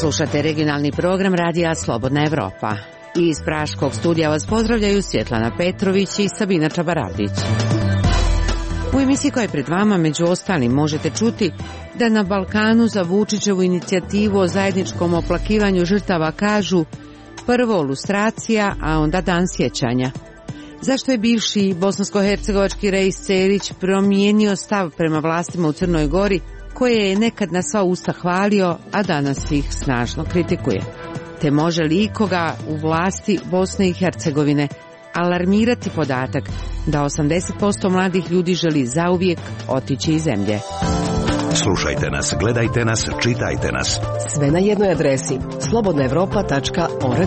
Slušate regionalni program Radija Slobodna Evropa. Iz Praškog studija vas pozdravljaju Svjetlana Petrović i Sabina Čabaravdić. U emisiji koja je pred vama, među ostalim, možete čuti da na Balkanu za Vučićevu inicijativu o zajedničkom oplakivanju žrtava kažu prvo lustracija, a onda dan sjećanja. Zašto je bivši bosansko-hercegovački Reis Cerić promijenio stav prema vlastima u Crnoj Gori, koje je nekad na sva usta hvalio, a danas ih snažno kritikuje? Te može li ikoga u vlasti Bosne i Hercegovine alarmirati podatak da 80% mladih ljudi želi zauvijek otići iz zemlje? Slušajte nas, gledajte nas, čitajte nas. Sve na jednoj adresi slobodnaevropa.org.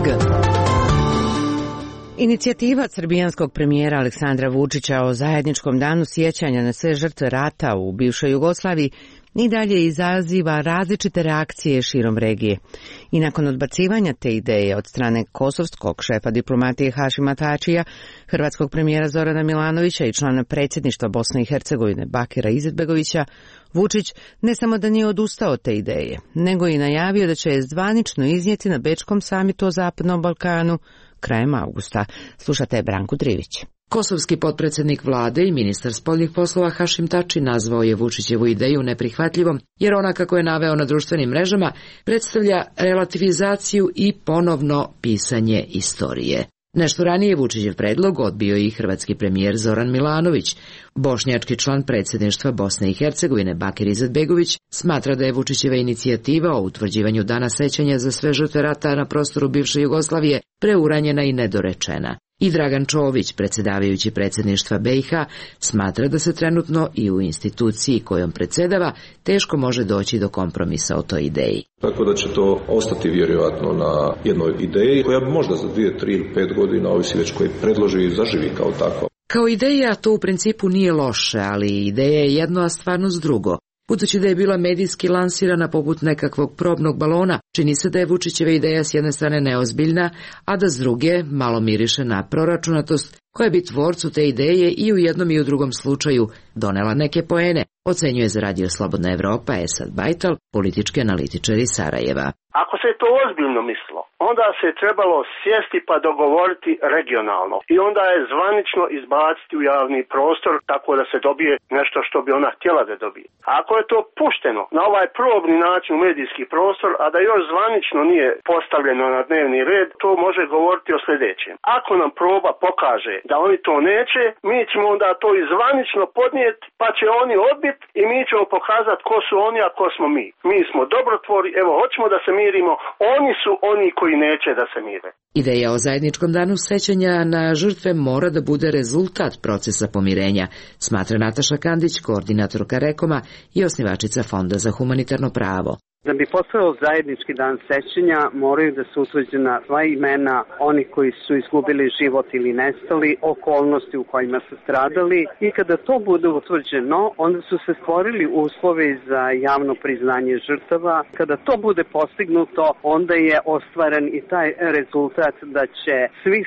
Inicijativa srbijanskog premijera Aleksandra Vučića o zajedničkom danu sjećanja na sve žrtve rata u bivšoj Jugoslaviji i dalje izaziva različite reakcije širom regije. I nakon odbacivanja te ideje od strane kosovskog šefa diplomatije Hašima Tačija, hrvatskog premijera Zorana Milanovića i člana predsjedništva Bosne i Hercegovine Bakira Izetbegovića, Vučić ne samo da nije odustao od te ideje, nego i najavio da će je zvanično iznijeti na Bečkom samitu o Zapadnom Balkanu krajem augusta. Slušate Branku Drivić. Kosovski potpredsjednik vlade i ministar spoljnih poslova Hašim Tači nazvao je Vučićevu ideju neprihvatljivom, jer ona, kako je naveo na društvenim mrežama, predstavlja relativizaciju i ponovno pisanje istorije. Nešto ranije Vučićev predlog odbio i hrvatski premijer Zoran Milanović. Bošnjački član predsjedništva Bosne i Hercegovine Bakir Izetbegović smatra da je Vučićeva inicijativa o utvrđivanju dana sećanja za sve žrtve rata na prostoru bivše Jugoslavije preuranjena i nedorečena. I Dragan Čović, predsjedavajući predsjedništva BiH, smatra da se trenutno i u instituciji kojom predsjedava teško može doći do kompromisa o toj ideji. Tako da će to ostati vjerojatno na jednoj ideji koja možda za 2, 3 ili 5 godina, ovisi već koji predloži i zaživi kao takva. Kao ideja to u principu nije loše, ali ideja je jedno, a stvarnost drugo. Budući da je bila medijski lansirana poput nekakvog probnog balona, čini se da je Vučićeva ideja s jedne strane neozbiljna, a da s druge malo miriše na proračunatost, koja bi tvorcu te ideje i u jednom i u drugom slučaju donela neke poene, ocenjuje za Radio Slobodna Evropa Esad Bajtal, politički analitičar iz Sarajeva. Ako se to ozbiljno mislilo, onda se trebalo sjesti pa dogovoriti regionalno i onda je zvanično izbaciti u javni prostor tako da se dobije nešto što bi ona htjela da dobije. A ako je to pušteno na ovaj probni način u medijski prostor, a da još zvanično nije postavljeno na dnevni red, to može govoriti o sljedećem. Ako nam proba pokaže da oni to neće, mi ćemo onda to i zvanično podnijeti, pa će oni odbiti i mi ćemo pokazati ko su oni, a ko smo mi. Mi smo dobrotvori, evo, hoćemo da se mirimo, oni su oni koji neće da se mire. Ideja o zajedničkom danu sećanja na žrtve mora da bude rezultat procesa pomirenja, smatra Nataša Kandić, koordinatorka Rekoma i osnivačica Fonda za humanitarno pravo. Da bi postojao zajednički dan sećanja, moraju da se utvrđena sva imena onih koji su izgubili život ili nestali, okolnosti u kojima su stradali, i kada to bude utvrđeno, onda su se stvorili uslovi za javno priznanje žrtava. Kada to bude postignuto, onda je ostvaren i taj rezultat da će svih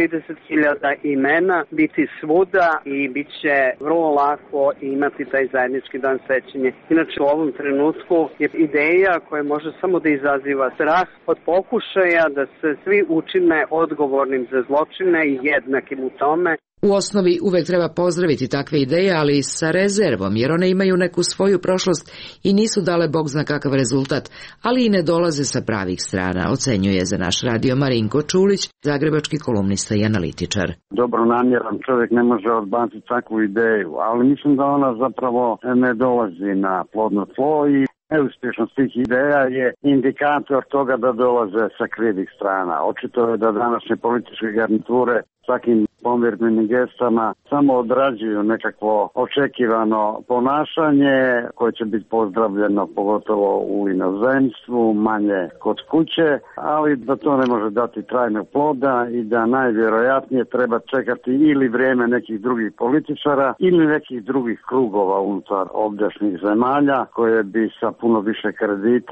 130.000 imena biti svuda i bit će vrlo lako imati taj zajednički dan sećanja. Inače, u ovom trenutku je ideja koja može samo da izaziva strah od pokušaja da se svi učine odgovornim za zločine i jednakim u tome. U osnovi uvek treba pozdraviti takve ideje, ali sa rezervom, jer one imaju neku svoju prošlost i nisu dale bog zna kakav rezultat, ali i ne dolaze sa pravih strana, ocenjuje za naš radio Marinko Čulić, zagrebački kolumnista i analitičar. Dobronamjeran čovjek ne može odbaciti takvu ideju, ali mislim da ona zapravo ne dolazi na plodno tlo i neuspješnost tih ideja je indikator toga da dolaze sa krivih strana. Očito je da današnje političke garniture svakim pomirbenim gestama samo odrađuju nekakvo očekivano ponašanje koje će biti pozdravljeno pogotovo u inozemstvu, manje kod kuće, ali da to ne može dati trajnog ploda i da najvjerojatnije treba čekati ili vrijeme nekih drugih političara ili nekih drugih krugova unutar ovdašnjih zemalja koje bi sa puno više kredita i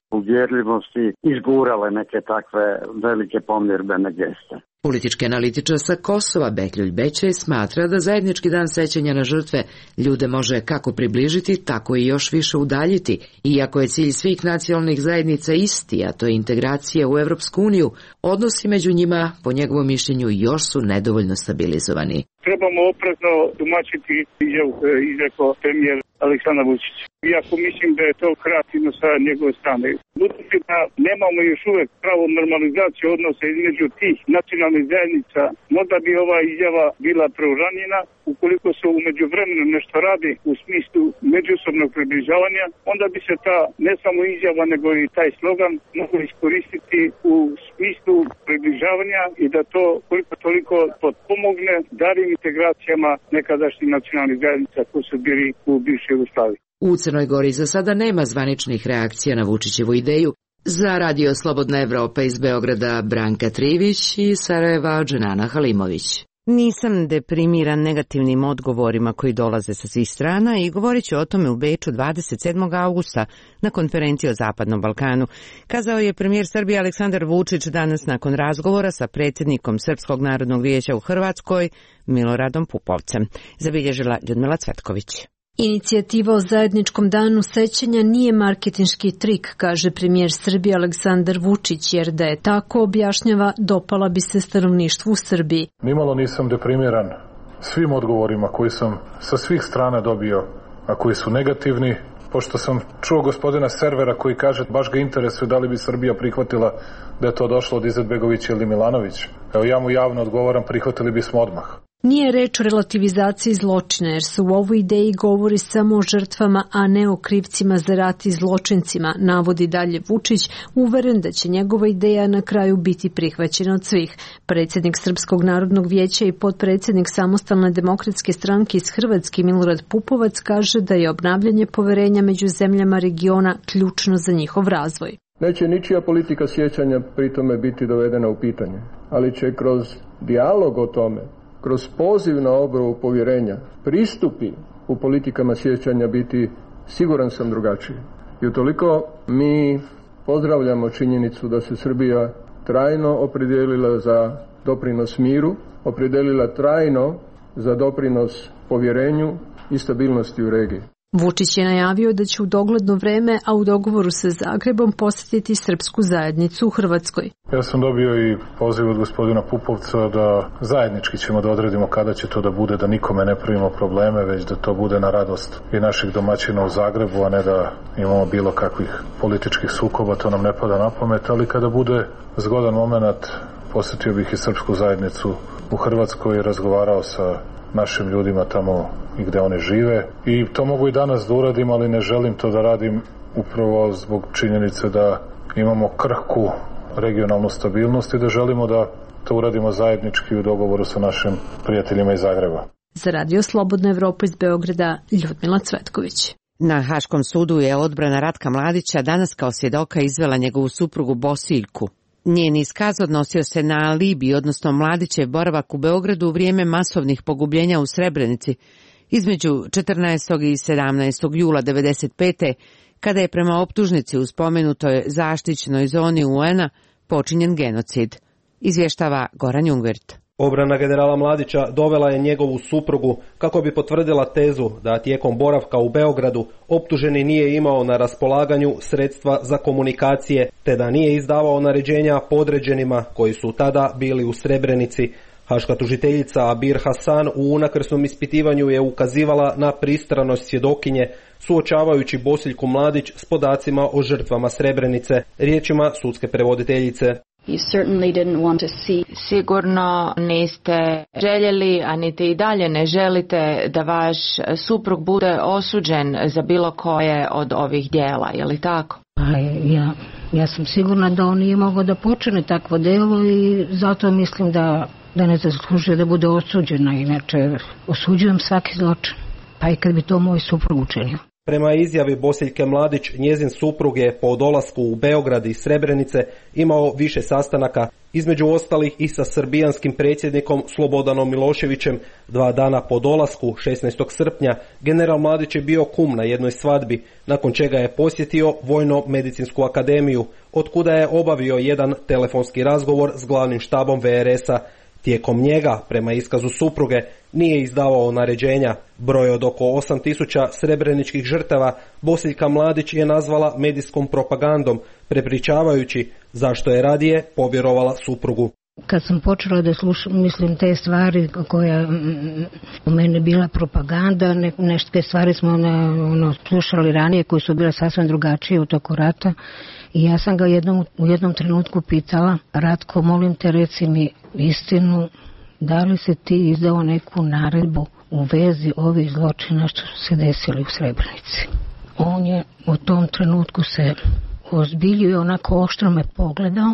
uvjerljivosti izgurale neke takve velike pomirbene geste. Politički analitičar sa Kosova Bekljuj Bećej smatra da zajednički dan sećanja na žrtve ljude može kako približiti, tako i još više udaljiti. Iako je cilj svih nacionalnih zajednica isti, a to je integracija u Evropsku uniju, odnosi među njima, po njegovom mišljenju, još su nedovoljno stabilizovani. Trebamo oprezno tumačiti izjavu koju je izrekao premijer Aleksandar Vučić. Iako mislim da je to kreativno sa njegove strane. Budući da nemamo još uvek pravu normalizaciju odnosa između tih nacionalnih zajednica, možda bi ova izjava bila preuranjena. Ukoliko se u međuvremenu nešto radi u smislu međusobnog približavanja, onda bi se ta ne samo izjava nego i taj slogan mogli iskoristiti u smislu približavanja i da to koliko toliko potpomogne daljim integracijama nekadašnjih nacionalnih zajednica koji su bili u bivšoj Jugoslaviji. U Crnoj Gori za sada nema zvaničnih reakcija na Vučićevu ideju. Za Radio Slobodna Evropa iz Beograda Branka Trivić i Sarajeva Dženana Halimović. Nisam deprimiran negativnim odgovorima koji dolaze sa svih strana i govorit ću o tome u Beču 27. augusta na konferenciji o Zapadnom Balkanu, kazao je premijer Srbije Aleksandar Vučić danas nakon razgovora sa predsjednikom Srpskog narodnog vijeća u Hrvatskoj Miloradom Pupovcem, zabilježila Ljudmila Cvetković. Inicijativa o zajedničkom danu sećanja nije marketinški trik, kaže premijer Srbije Aleksandar Vučić, jer da je tako, objašnjava, dopala bi se stanovništvu u Srbiji. Nimalo nisam deprimiran svim odgovorima koji sam sa svih strana dobio, a koji su negativni, pošto sam čuo gospodina Servera koji kaže baš ga interesuje da li bi Srbija prihvatila da je to došlo od Izetbegovića ili Milanovića. Evo ja mu javno odgovaram, prihvatili bismo odmah. Nije reč o relativizaciji zločina, jer se u ovoj ideji govori samo o žrtvama, a ne o krivcima za rat i zločincima, navodi dalje Vučić, uveren da će njegova ideja na kraju biti prihvaćena od svih. Predsjednik Srpskog narodnog vijeća i potpredsjednik Samostalne demokratske stranke iz Hrvatske Milorad Pupovac kaže da je obnavljanje poverenja među zemljama regiona ključno za njihov razvoj. Neće ničija politika sjećanja pritome biti dovedena u pitanje, ali će kroz dijalog o tome, kroz poziv na obnovu povjerenja, pristupi u politikama sjećanja biti, siguran sam, drugačiji. I utoliko mi pozdravljamo činjenicu da se Srbija trajno opredijelila za doprinos miru, opredijelila trajno za doprinos povjerenju i stabilnosti u regiji. Vučić je najavio da će u dogledno vreme, a u dogovoru sa Zagrebom, posjetiti srpsku zajednicu u Hrvatskoj. Ja sam dobio i poziv od gospodina Pupovca da zajednički ćemo da odredimo kada će to da bude, da nikome ne pravimo probleme, već da to bude na radost i naših domaćina u Zagrebu, a ne da imamo bilo kakvih političkih sukoba, to nam ne pada na pamet, ali kada bude zgodan moment, posjetio bih i srpsku zajednicu u Hrvatskoj i razgovarao sa našim ljudima tamo i gde oni žive. I to mogu i danas da uradim, ali ne želim to da radim upravo zbog činjenice da imamo krhku regionalnu stabilnost i da želimo da to uradimo zajednički u dogovoru sa našim prijateljima iz Zagreba. Za Radio Slobodna Evropa iz Beograda, Ljudmila Cvetković. Na Haškom sudu je odbrana Ratka Mladića danas kao svjedoka izvela njegovu suprugu Bosiljku. Njen iskaz odnosio se na alibi, odnosno Mladićev boravak u Beogradu u vrijeme masovnih pogubljenja u Srebrenici između 14. i 17. jula 1995. kada je prema optužnici u spomenutoj zaštićenoj zoni UN-a počinjen genocid, izvještava Goran Jungwirth. Obrana generala Mladića dovela je njegovu suprugu kako bi potvrdila tezu da tijekom boravka u Beogradu optuženi nije imao na raspolaganju sredstva za komunikacije, te da nije izdavao naređenja podređenima koji su tada bili u Srebrenici. Haška tužiteljica Abir Hasan u unakrsnom ispitivanju je ukazivala na pristranost svjedokinje, suočavajući Bosiljku Mladić s podacima o žrtvama Srebrenice, riječima sudske prevoditeljice. Sigurno niste željeli, a niti i dalje ne želite da vaš suprug bude osuđen za bilo koje od ovih djela, je li tako? Ja sam sigurna da on nije mogao da počine takvo djelo i zato mislim da ne zaslužuje da bude osuđena. Inače, osuđujem svaki zločin, pa i kad bi to moj suprug učinio. Prema izjavi Bosiljke Mladić, njezin suprug je po dolasku u Beograd iz Srebrenice imao više sastanaka, između ostalih i sa srbijanskim predsjednikom Slobodanom Miloševićem. 2 dana po dolasku, 16. srpnja, general Mladić je bio kum na jednoj svadbi, nakon čega je posjetio Vojno-medicinsku akademiju, otkuda je obavio jedan telefonski razgovor s glavnim štabom VRS-a. Tijekom njega, prema iskazu supruge, nije izdavao naređenja. Broj od oko 8000 srebreničkih žrtava Bosiljka Mladić je nazvala medijskom propagandom, prepričavajući zašto je radije povjerovala suprugu. Kad sam počela da slušam, te stvari koja u mene bila propaganda, neke stvari smo slušali ranije koje su bile sasvim drugačije u toku rata. I ja sam ga u jednom trenutku pitala: Ratko, molim te, reci mi istinu, da li se ti izdao neku naredbu u vezi ovih zločina što su se desili u Srebrenici? On je u tom trenutku se ozbiljio i onako oštro me pogledao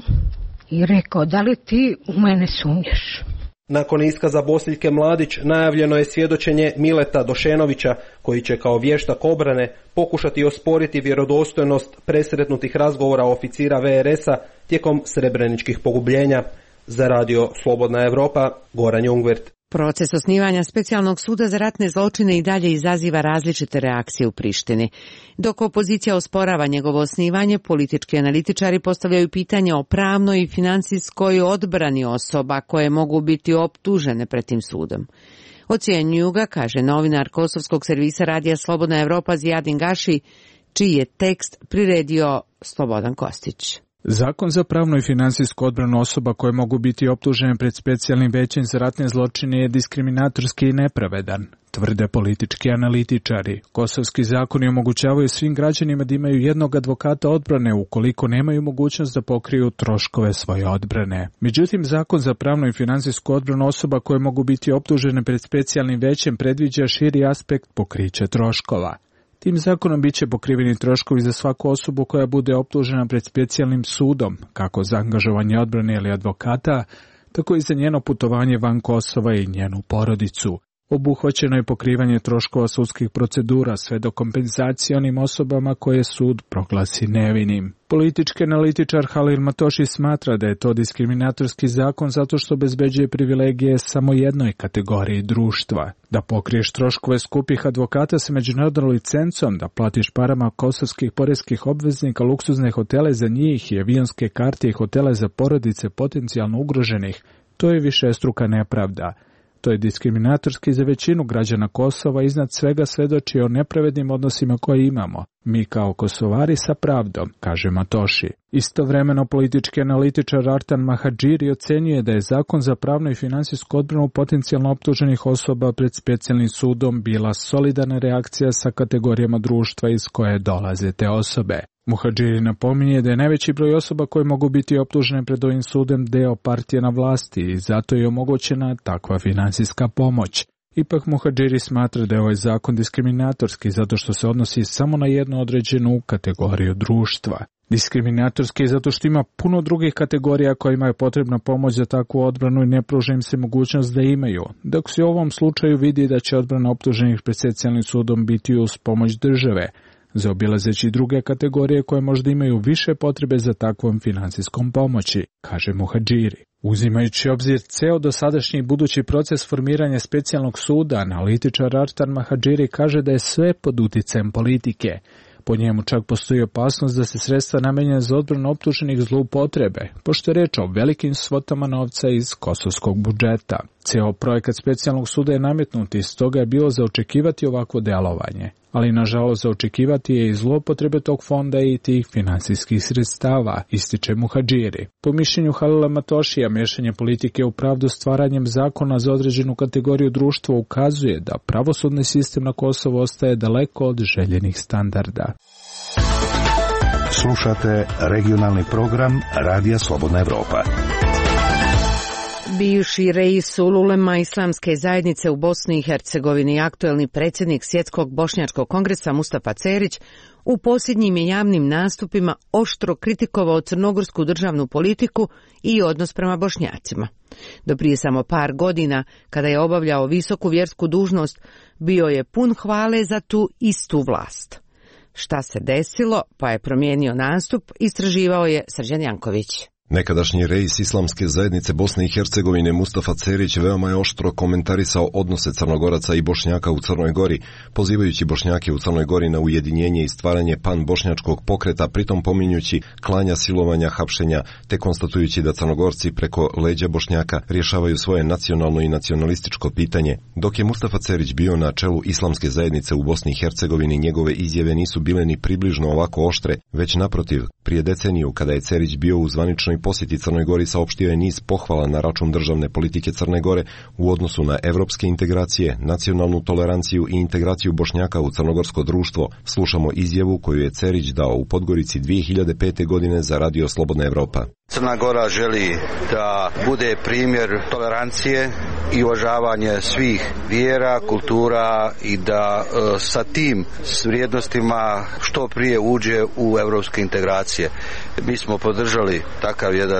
i rekao: da li ti u mene sumnjaš? Nakon iskaza Bosiljke Mladić najavljeno je svjedočenje Mileta Došenovića, koji će kao vještak obrane pokušati osporiti vjerodostojnost presretnutih razgovora oficira VRS-a tijekom srebreničkih pogubljenja. Za radio Slobodna Evropa, Goran Jungwirth. Proces osnivanja specijalnog suda za ratne zločine i dalje izaziva različite reakcije u Prištini. Dok opozicija osporava njegovo osnivanje, politički analitičari postavljaju pitanje o pravnoj i financijskoj odbrani osoba koje mogu biti optužene pred tim sudom. Ocjenjuju ga, kaže novinar kosovskog servisa radija Slobodna Evropa Zijadin Gaši, čiji je tekst priredio Slobodan Kostić. Zakon za pravnu i financijsku odbranu osoba koje mogu biti optužene pred specijalnim većem za ratne zločine je diskriminatorski i nepravedan, tvrde politički analitičari. Kosovski zakoni omogućavaju svim građanima da imaju jednog advokata odbrane ukoliko nemaju mogućnost da pokriju troškove svoje odbrane. Međutim, zakon za pravnu i financijsku odbranu osoba koje mogu biti optužene pred specijalnim većem predviđa širi aspekt pokrića troškova. Tim zakonom bit će pokriveni troškovi za svaku osobu koja bude optužena pred specijalnim sudom, kako za angažovanje odbrane ili advokata, tako i za njeno putovanje van Kosova i njenu porodicu. Obuhvaćeno je pokrivanje troškova sudskih procedura sve do kompenzacije onim osobama koje sud proglasi nevinim. Politički analitičar Halil Matoši smatra da je to diskriminatorski zakon zato što obezbeđuje privilegije samo jednoj kategoriji društva. Da pokriješ troškove skupih advokata sa međunarodnom licencom, da platiš parama kosovskih poreskih obveznika luksuzne hotele za njih i avionske karte i hotele za porodice potencijalno ugroženih, to je višestruka nepravda. To je diskriminatorski za većinu građana Kosova, iznad svega svedoči o nepravednim odnosima koje imamo. Mi kao Kosovari sa pravdom, kaže Matoši. Istovremeno politički analitičar Artan Mahadžiri ocenjuje da je zakon za pravnu i finansijsku odbranu potencijalno optuženih osoba pred specijalnim sudom bila solidana reakcija sa kategorijama društva iz koje dolaze te osobe. Muhadžiri napominje da je najveći broj osoba koje mogu biti optužene pred ovim sudom deo partije na vlasti i zato je omogućena takva finansijska pomoć. Ipak Muhadžiri smatra da je ovaj zakon diskriminatorski zato što se odnosi samo na jednu određenu kategoriju društva. Diskriminatorski zato što ima puno drugih kategorija kojima je potrebna pomoć za takvu odbranu i ne pruža im se mogućnost da imaju, dok se u ovom slučaju vidi da će odbrana optuženih pred specijalnim sudom biti uz pomoć države, zaobilazeći druge kategorije koje možda imaju više potrebe za takvom finansijskom pomoći, kaže Muhadžiri. Uzimajući obzir ceo dosadašnji i budući proces formiranja specijalnog suda, analitičar Artan Mahadžiri kaže da je sve pod uticajem politike. Po njemu čak postoji opasnost da se sredstva namenjena za odbranu optuženih zloupotrebe, pošto je reč o velikim svotama novca iz kosovskog budžeta. Ceo projekat specijalnog suda je nametnut i stoga je bilo za očekivati ovakvo delovanje, ali nažalost za očekivati je i zloupotrebe tog fonda i tih finansijskih sredstava, ističe Muhadžiri. Po mišljenju Halila Matošija, miješanje politike u pravdu stvaranjem zakona za određenu kategoriju društva ukazuje da pravosudni sistem na Kosovu ostaje daleko od željenih standarda. Slušate regionalni program Radija Slobodna Evropa. Bivši reis ululema islamske zajednice u Bosni i Hercegovini i aktuelni predsjednik Svjetskog bošnjačkog kongresa Mustafa Cerić u posljednjim je javnim nastupima oštro kritikovao crnogorsku državnu politiku i odnos prema Bošnjacima. Do prije samo par godina, kada je obavljao visoku vjersku dužnost, bio je pun hvale za tu istu vlast. Šta se desilo, pa je promijenio nastup, istraživao je Srđan Janković. Nekadašnji reis islamske zajednice Bosne i Hercegovine Mustafa Cerić veoma je oštro komentarisao odnose Crnogoraca i Bošnjaka u Crnoj Gori, pozivajući Bošnjake u Crnoj Gori na ujedinjenje i stvaranje pan-bošnjačkog pokreta, pritom pominjući klanja, silovanja, hapšenja, te konstatujući da Crnogorci preko leđa Bošnjaka rješavaju svoje nacionalno i nacionalističko pitanje. Dok je Mustafa Cerić bio na čelu islamske zajednice u Bosni i Hercegovini, njegove izjave nisu bile ni približno ovako oštre, već naprotiv, prije deceniju, kada je Cerić bio u zvaničnoj posjeti Crnoj Gori, saopštio je niz pohvala na račun državne politike Crne Gore u odnosu na evropske integracije, nacionalnu toleranciju i integraciju Bošnjaka u crnogorsko društvo. Slušamo izjavu koju je Cerić dao u Podgorici 2005. godine za Radio Slobodna Evropa. Crna Gora želi da bude primjer tolerancije i uvažavanje svih vjera, kultura i da sa tim vrijednostima što prije uđe u evropske integracije. Mi smo podržali takav jedan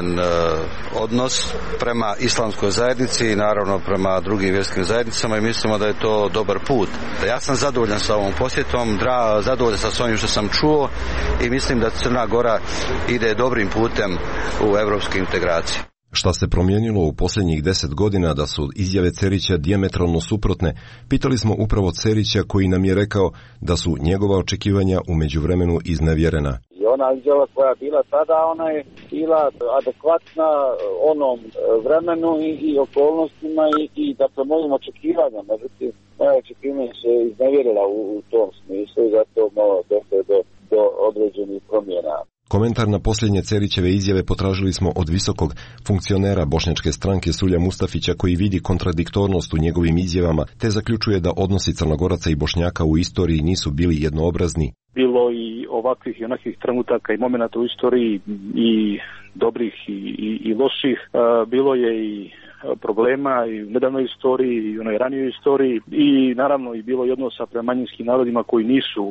odnos prema islamskoj zajednici i naravno prema drugim vjerskim zajednicama i mislimo da je to dobar put. Ja sam zadovoljan sa ovom posjetom, zadovoljan sa svojim što sam čuo i mislim da Crna Gora ide dobrim putem u evropske integracije. Šta se promijenilo u posljednjih 10 godina da su izjave Cerića dijametralno suprotne, pitali smo upravo Cerića koji nam je rekao da su njegova očekivanja u međuvremenu iznevjerena. I ona izjava koja je bila tada, ona je bila adekvatna onom vremenu i okolnostima i dakle mojim očekivanjama. Međutim, moja očekivanja se iznevjerila u tom smislu i zato došlo do određenih promjena. Komentar na posljednje Cerićeve izjave potražili smo od visokog funkcionera bošnjačke stranke Sulja Mustafića koji vidi kontradiktornost u njegovim izjavama te zaključuje da odnosi Crnogoraca i Bošnjaka u istoriji nisu bili jednoobrazni. Bilo i ovakvih i onakvih trenutaka i momenata u istoriji i dobrih i loših. Bilo je i problema i u nedavnoj istoriji i u onoj ranijoj istoriji i naravno i bilo i odnosa prema manjinskim narodima koji nisu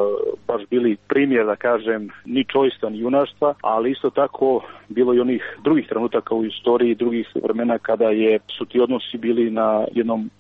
baš bili primjer, da kažem, ni čojstva ni junaštva, ali isto tako bilo i onih drugih trenutaka u istoriji, drugih vremena kada su ti odnosi bili na jednom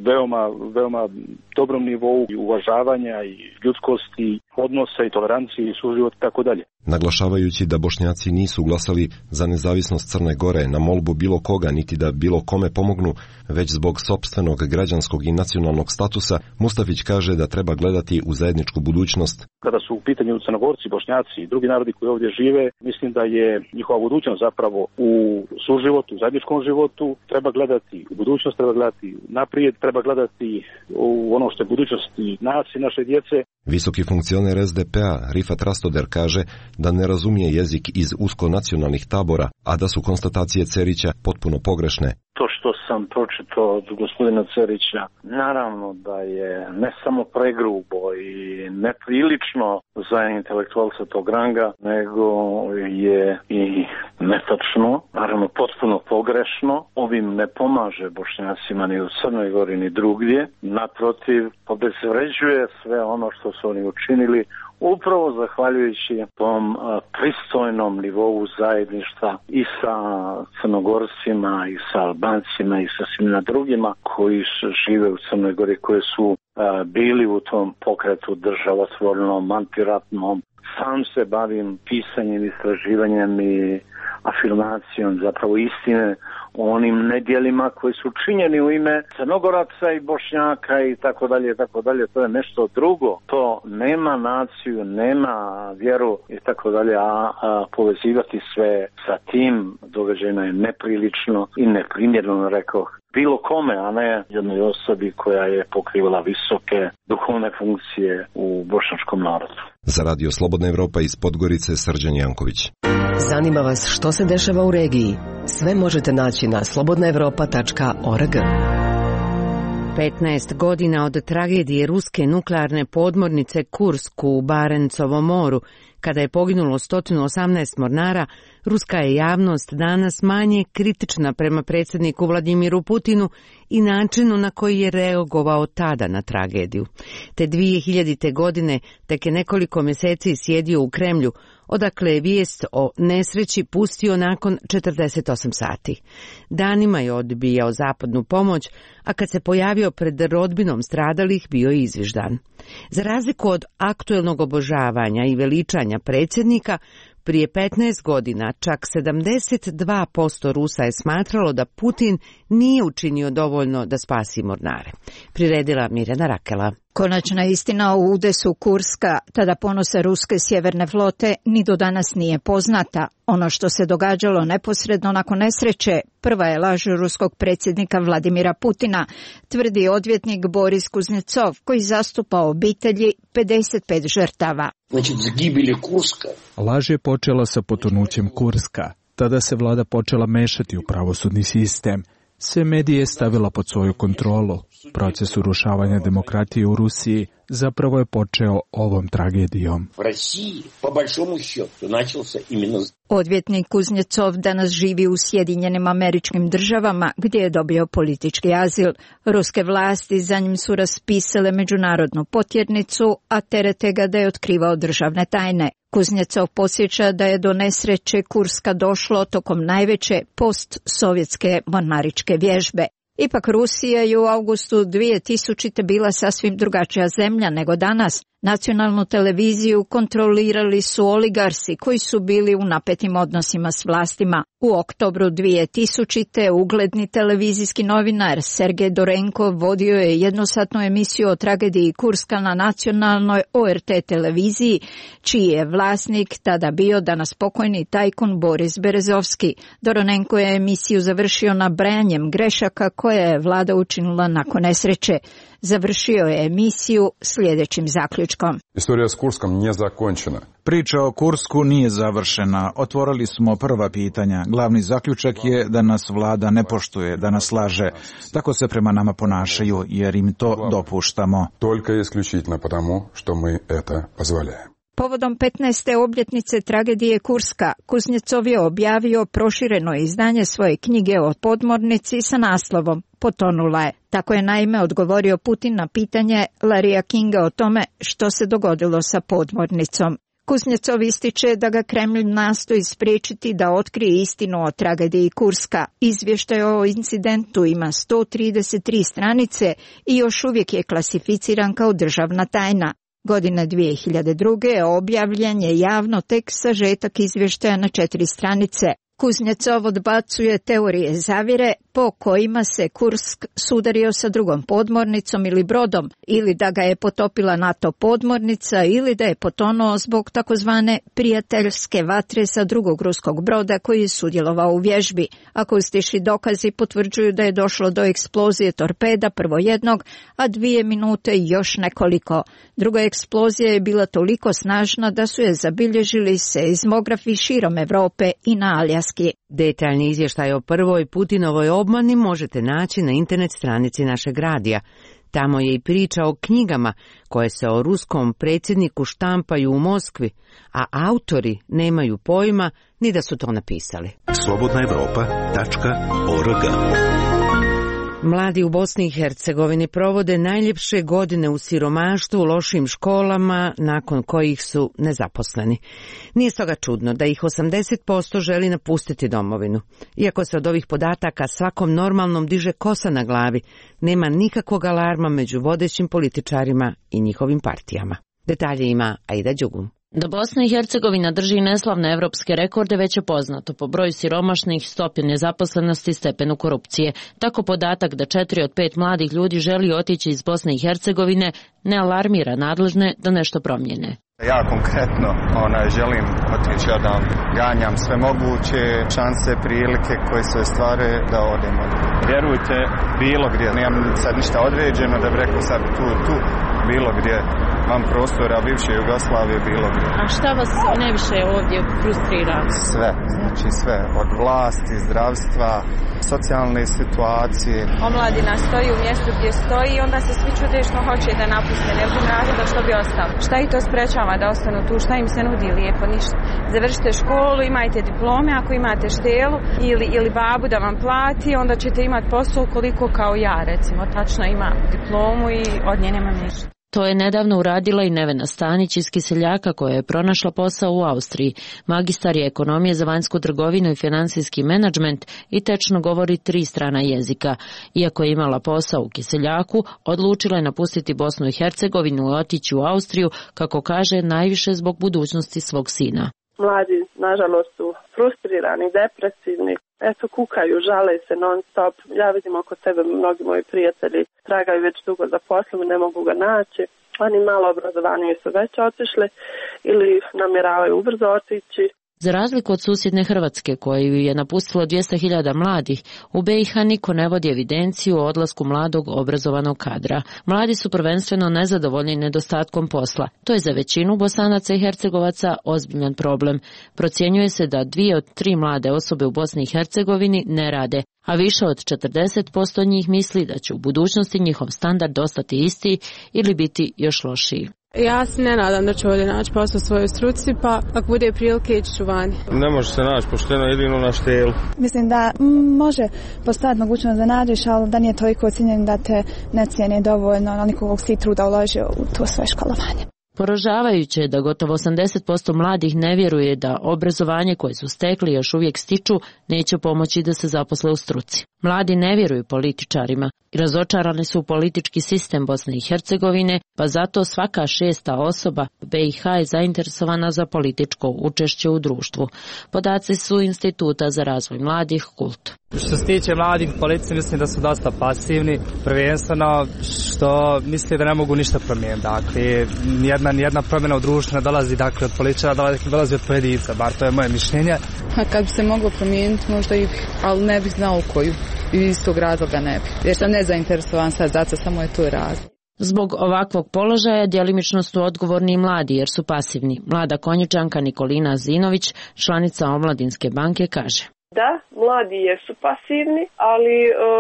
veoma dobrom nivou uvažavanja i ljudskosti, odnosa i tolerancije i suživot i tako dalje. Naglašavajući da Bošnjaci nisu glasali za nezavisnost Crne Gore na molbu bilo koga niti da bilo kome pomognu, već zbog sopstvenog građanskog i nacionalnog statusa, Mustafić kaže da treba gledati u zajedničku budućnost. Kada su u pitanju Crnogorci, Bošnjaci i drugi narodi koji ovdje žive, mislim da je njihova budućnost zapravo u suživotu, u zajedničkom životu. Treba gledati u budućnost, treba gledati naprijed, treba gledati u ono što je budućnost i nas i naše djece. Visoki funkcioner SDP-a Rifat Rastoder kaže da ne razumije jezik iz usko nacionalnih tabora, a da su konstatacije Cerića potpuno pogrešne. To što sam pročitao od gospodina Cerića, naravno da je ne samo pregrubo i neprilično za intelektualca tog ranga, nego je i netačno, naravno potpuno pogrešno. Ovim ne pomaže Bošnjacima ni u Crnoj Gori ni drugdje. Naprotiv, obezvređuje sve ono što su oni učinili upravo zahvaljujući tom pristojnom nivou zajedništva i sa Crnogorcima i sa Albancima i sa svima drugima koji žive u Crnoj Gori, koji su bili u tom pokretu državotvornom, antiratnom. Sam se bavim pisanjem, istraživanjem i afirmacijom zapravo istine o onim nedjelima koji su činjeni u ime Crnogoraca i Bošnjaka i tako dalje, tako dalje. To je nešto drugo. To nema naciju, nema vjeru i tako dalje, a povezivati sve sa tim događajima je neprilično i neprimjerno, rekao bilo kome, a ne jednoj osobi koja je pokrivala visoke duhovne funkcije u bošnjačkom narodu. Za Radio Slobodna Evropa iz Podgorice, Srđan Janković. Zanima vas što se dešava u regiji? Sve možete naći na slobodnaevropa.org. 15 godina od tragedije ruske nuklearne podmornice Kursk u Barencovom moru, kada je poginulo 118 mornara, Ruska je javnost danas manje kritična prema predsjedniku Vladimiru Putinu i načinu na koji je reagovao tada na tragediju. Te 2000. godine tek je nekoliko mjeseci sjedio u Kremlju, odakle je vijest o nesreći pustio nakon 48 sati. Danima je odbijao zapadnu pomoć, a kad se pojavio pred rodbinom stradalih bio je izviždan. Za razliku od aktuelnog obožavanja i veličanja predsjednika, prije 15 godina čak 72% Rusa je smatralo da Putin nije učinio dovoljno da spasi mornare. Priredila Mirjana Rakela. Konačna istina o udesu Kurska, tada ponosa ruske sjeverne flote, ni do danas nije poznata. Ono što se događalo neposredno nakon nesreće, prva je laž ruskog predsjednika Vladimira Putina, tvrdi odvjetnik Boris Kuznecov, koji zastupa obitelji 55 žrtava. Laž je počela sa potonućem Kurska. Tada se vlada počela mešati u pravosudni sistem. Sve medije je stavila pod svoju kontrolu. Proces urušavanja demokratije u Rusiji zapravo je počeo ovom tragedijom. Odvjetnik Kuznecov danas živi u Sjedinjenim Američkim Državama, gdje je dobio politički azil. Ruske vlasti za njim su raspisale međunarodnu potjernicu, a terete ga da je otkrivao državne tajne. Kuznecov podsjeća da je do nesreće Kurska došlo tokom najveće postsovjetske mornaričke vježbe. Ipak Rusija je u avgustu 2000. bila sasvim drugačija zemlja nego danas. Nacionalnu televiziju kontrolirali su oligarsi koji su bili u napetim odnosima s vlastima. U oktobru 2000. ugledni televizijski novinar Sergej Dorenko vodio je jednosatnu emisiju o tragediji Kurska na nacionalnoj ORT televiziji, čiji je vlasnik tada bio danas pokojni tajkun Boris Berezovski. Doronenko je emisiju završio nabrajanjem grešaka koje je vlada učinila nakon nesreće. Završio je emisiju sljedećim zaključkom. Istorija s Kurskom nije zakončena. Priča o Kursku nije završena. Otvorili smo prva pitanja. Glavni zaključak je da nas vlada ne poštuje, da nas laže. Tako se prema nama ponašaju, jer im to dopuštamo. Только исключительно потому, что мы это позволяем. Povodom 15. obljetnice tragedije Kurska, Kuznecov je objavio prošireno izdanje svoje knjige o podmornici sa naslovom Potonula je. Tako je naime odgovorio Putin na pitanje Larrya Kinga o tome što se dogodilo sa podmornicom. Kuznecov ističe da ga Kremlj nastoji spriječiti da otkrije istinu o tragediji Kurska. Izvještaj o incidentu ima 133 stranice i još uvijek je klasificiran kao državna tajna. Godine 2002. objavljen je javno tek sažetak izvještaja na 4 stranice. Kuznecov odbacuje teorije zavjere po kojima se Kursk sudario sa drugom podmornicom ili brodom, ili da ga je potopila NATO podmornica, ili da je potonuo zbog takozvane prijateljske vatre sa drugog ruskog broda koji je sudjelovao u vježbi. Akustični dokazi potvrđuju da je došlo do eksplozije torpeda, prvo jednog, a 2 minute još nekoliko. Druga eksplozija je bila toliko snažna da su je zabilježili seizmografi širom Europe i na Aljaski. Detaljni izvještaj o prvoj Putinovoj obmani možete naći na internet stranici našeg radija. Tamo je i priča o knjigama koje se o ruskom predsjedniku štampaju u Moskvi, a autori nemaju pojma ni da su to napisali. slobodnaevropa.org. Mladi u Bosni i Hercegovini provode najljepše godine u siromaštvu, u lošim školama, nakon kojih su nezaposleni. Nije stoga čudno da ih 80% želi napustiti domovinu. Iako se od ovih podataka svakom normalnom diže kosa na glavi, nema nikakvog alarma među vodećim političarima i njihovim partijama. Detalje ima Aida Đugum. Da Bosna i Hercegovina drži neslavne evropske rekorde već je poznato po broju siromašnih, stopi nezaposlenosti i stepenu korupcije. Tako podatak da 4 od 5 mladih ljudi želi otići iz Bosne i Hercegovine ne alarmira nadležne da nešto promijene. Ja konkretno želim otići, da ganjam sve moguće šanse, prilike koje se ostvare da odemo. Vjerujte, bilo gdje, nemam sad ništa određeno da bi rekao sad tu, bilo gdje van prostora bivše Jugoslavije bilo gdje. A šta vas najviše ovdje frustrira? Sve, znači sve, od vlasti, zdravstva, socijalne situacije. Omladina stoji u mjestu gdje stoji i onda se svi čude što hoće da napuste, ne vidim razloga što bi ostalo. Šta ih to sprečava da ostanu tu, šta im se nudi lijepo, ništa. Završite školu, imajte diplome, ako imate štelu ili babu da vam plati, onda ćete imati posao koliko kao ja, recimo, tačno ima diplomu i od nje nema ništa. To je nedavno uradila i Nevena Stanić iz Kiseljaka koja je pronašla posao u Austriji. Magistar je ekonomije za vanjsku trgovinu i finansijski menadžment i tečno govori 3 strana jezika. Iako je imala posao u Kiseljaku, odlučila je napustiti Bosnu i Hercegovinu i otići u Austriju, kako kaže, najviše zbog budućnosti svog sina. Mladi, nažalost, su frustrirani, depresivni. Eto, kukaju, žale se non stop. Ja vidim oko sebe, mnogi moji prijatelji tragaju već dugo za poslom i ne mogu ga naći. Oni malo obrazovaniji su već otišli ili namjeravaju ubrzo otići. Za razliku od susjedne Hrvatske, koju je napustilo 200.000 mladih, u BiH niko ne vodi evidenciju o odlasku mladog obrazovanog kadra. Mladi su prvenstveno nezadovoljni nedostatkom posla. To je za većinu Bosanaca i Hercegovaca ozbiljan problem. Procjenjuje se da 2 od 3 mlade osobe u Bosni i Hercegovini ne rade, a više od 40% njih misli da će u budućnosti njihov standard ostati isti ili biti još lošiji. Ja se ne nadam da ću ovdje naći posao svojoj struci, pa ako bude prilike ići ću vani. Ne može se naći pošteno jedino na štelu. Mislim da može postojati mogućnost da nađeš, ali da nije toliko ocijenjen da te ne cijene dovoljno, ali nikog si truda uložio u to svoje školovanje. Poražavajuće je da gotovo 80% mladih ne vjeruje da obrazovanje koje su stekli još uvijek stiču neće pomoći da se zaposle u struci. Mladi ne vjeruju političarima i razočarani su u politički sistem Bosne i Hercegovine, pa zato svaka 6. osoba BiH je zainteresovana za političko učešće u društvu. Podaci su Instituta za razvoj mladih KULT. Što se tiče mladih politici, mislim da su dosta pasivni, prvenstveno što misle da ne mogu ništa promijeniti. Dakle, nijedna promjena u društvu ne dolazi od političara, dolazi od pojedinca, bar to je moje mišljenje. Kad bi se moglo promijeniti, možda ih, ali ne bih znao koju. I iz tog razloga ne bih. Jer sam nezainteresovan sad, zato samo je to razlog. Zbog ovakvog položaja djelimično su odgovorni i mladi jer su pasivni. Mlada Konjičanka Nikolina Zinović, članica Omladinske banke, kaže. Da, mladi jesu pasivni, ali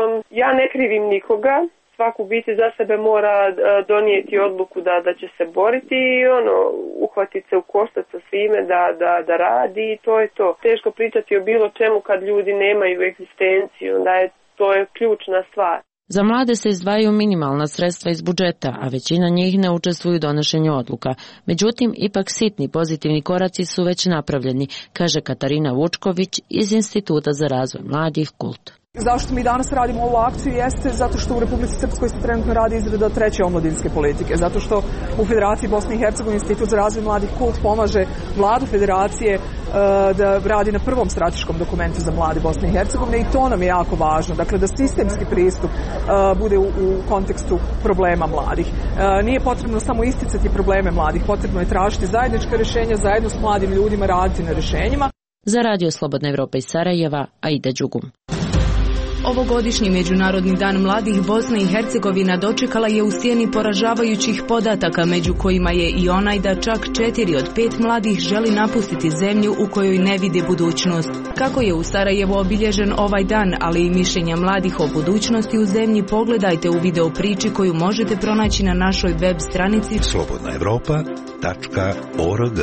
ja ne krivim nikoga. Svako biti za sebe mora donijeti odluku da će se boriti i uhvatiti se u koštac sa svime da radi i to je to. Teško pričati o bilo čemu kad ljudi nemaju egzistenciju, to je ključna stvar. Za mlade se izdvajaju minimalna sredstva iz budžeta, a većina njih ne učestvuju u donošenju odluka. Međutim, ipak sitni pozitivni koraci su već napravljeni, kaže Katarina Vučković iz Instituta za razvoj mladih KULT. Zašto mi danas radimo ovu akciju jeste zato što u Republici Srpskoj se trenutno radi izrada 3. omladinske politike, zato što u Federaciji Bosne i Hercegovine Institut za razvoj mladih KULT pomaže vladu federacije da radi na prvom strateškom dokumentu za mlade Bosne i Hercegovine i to nam je jako važno, dakle da sistemski pristup bude u kontekstu problema mladih. Nije potrebno samo isticati probleme mladih, potrebno je tražiti zajednička rješenja, zajedno s mladim ljudima raditi na rješenjima. Za Radio Slobodna Evropa iz Sarajeva, Aida Đugum. Ovogodišnji Međunarodni dan mladih Bosna i Hercegovina dočekala je u sjeni poražavajućih podataka, među kojima je i onaj da čak 4 od 5 mladih želi napustiti zemlju u kojoj ne vide budućnost. Kako je u Sarajevu obilježen ovaj dan, ali i mišljenja mladih o budućnosti u zemlji, pogledajte u video priči koju možete pronaći na našoj web stranici slobodnaevropa.org.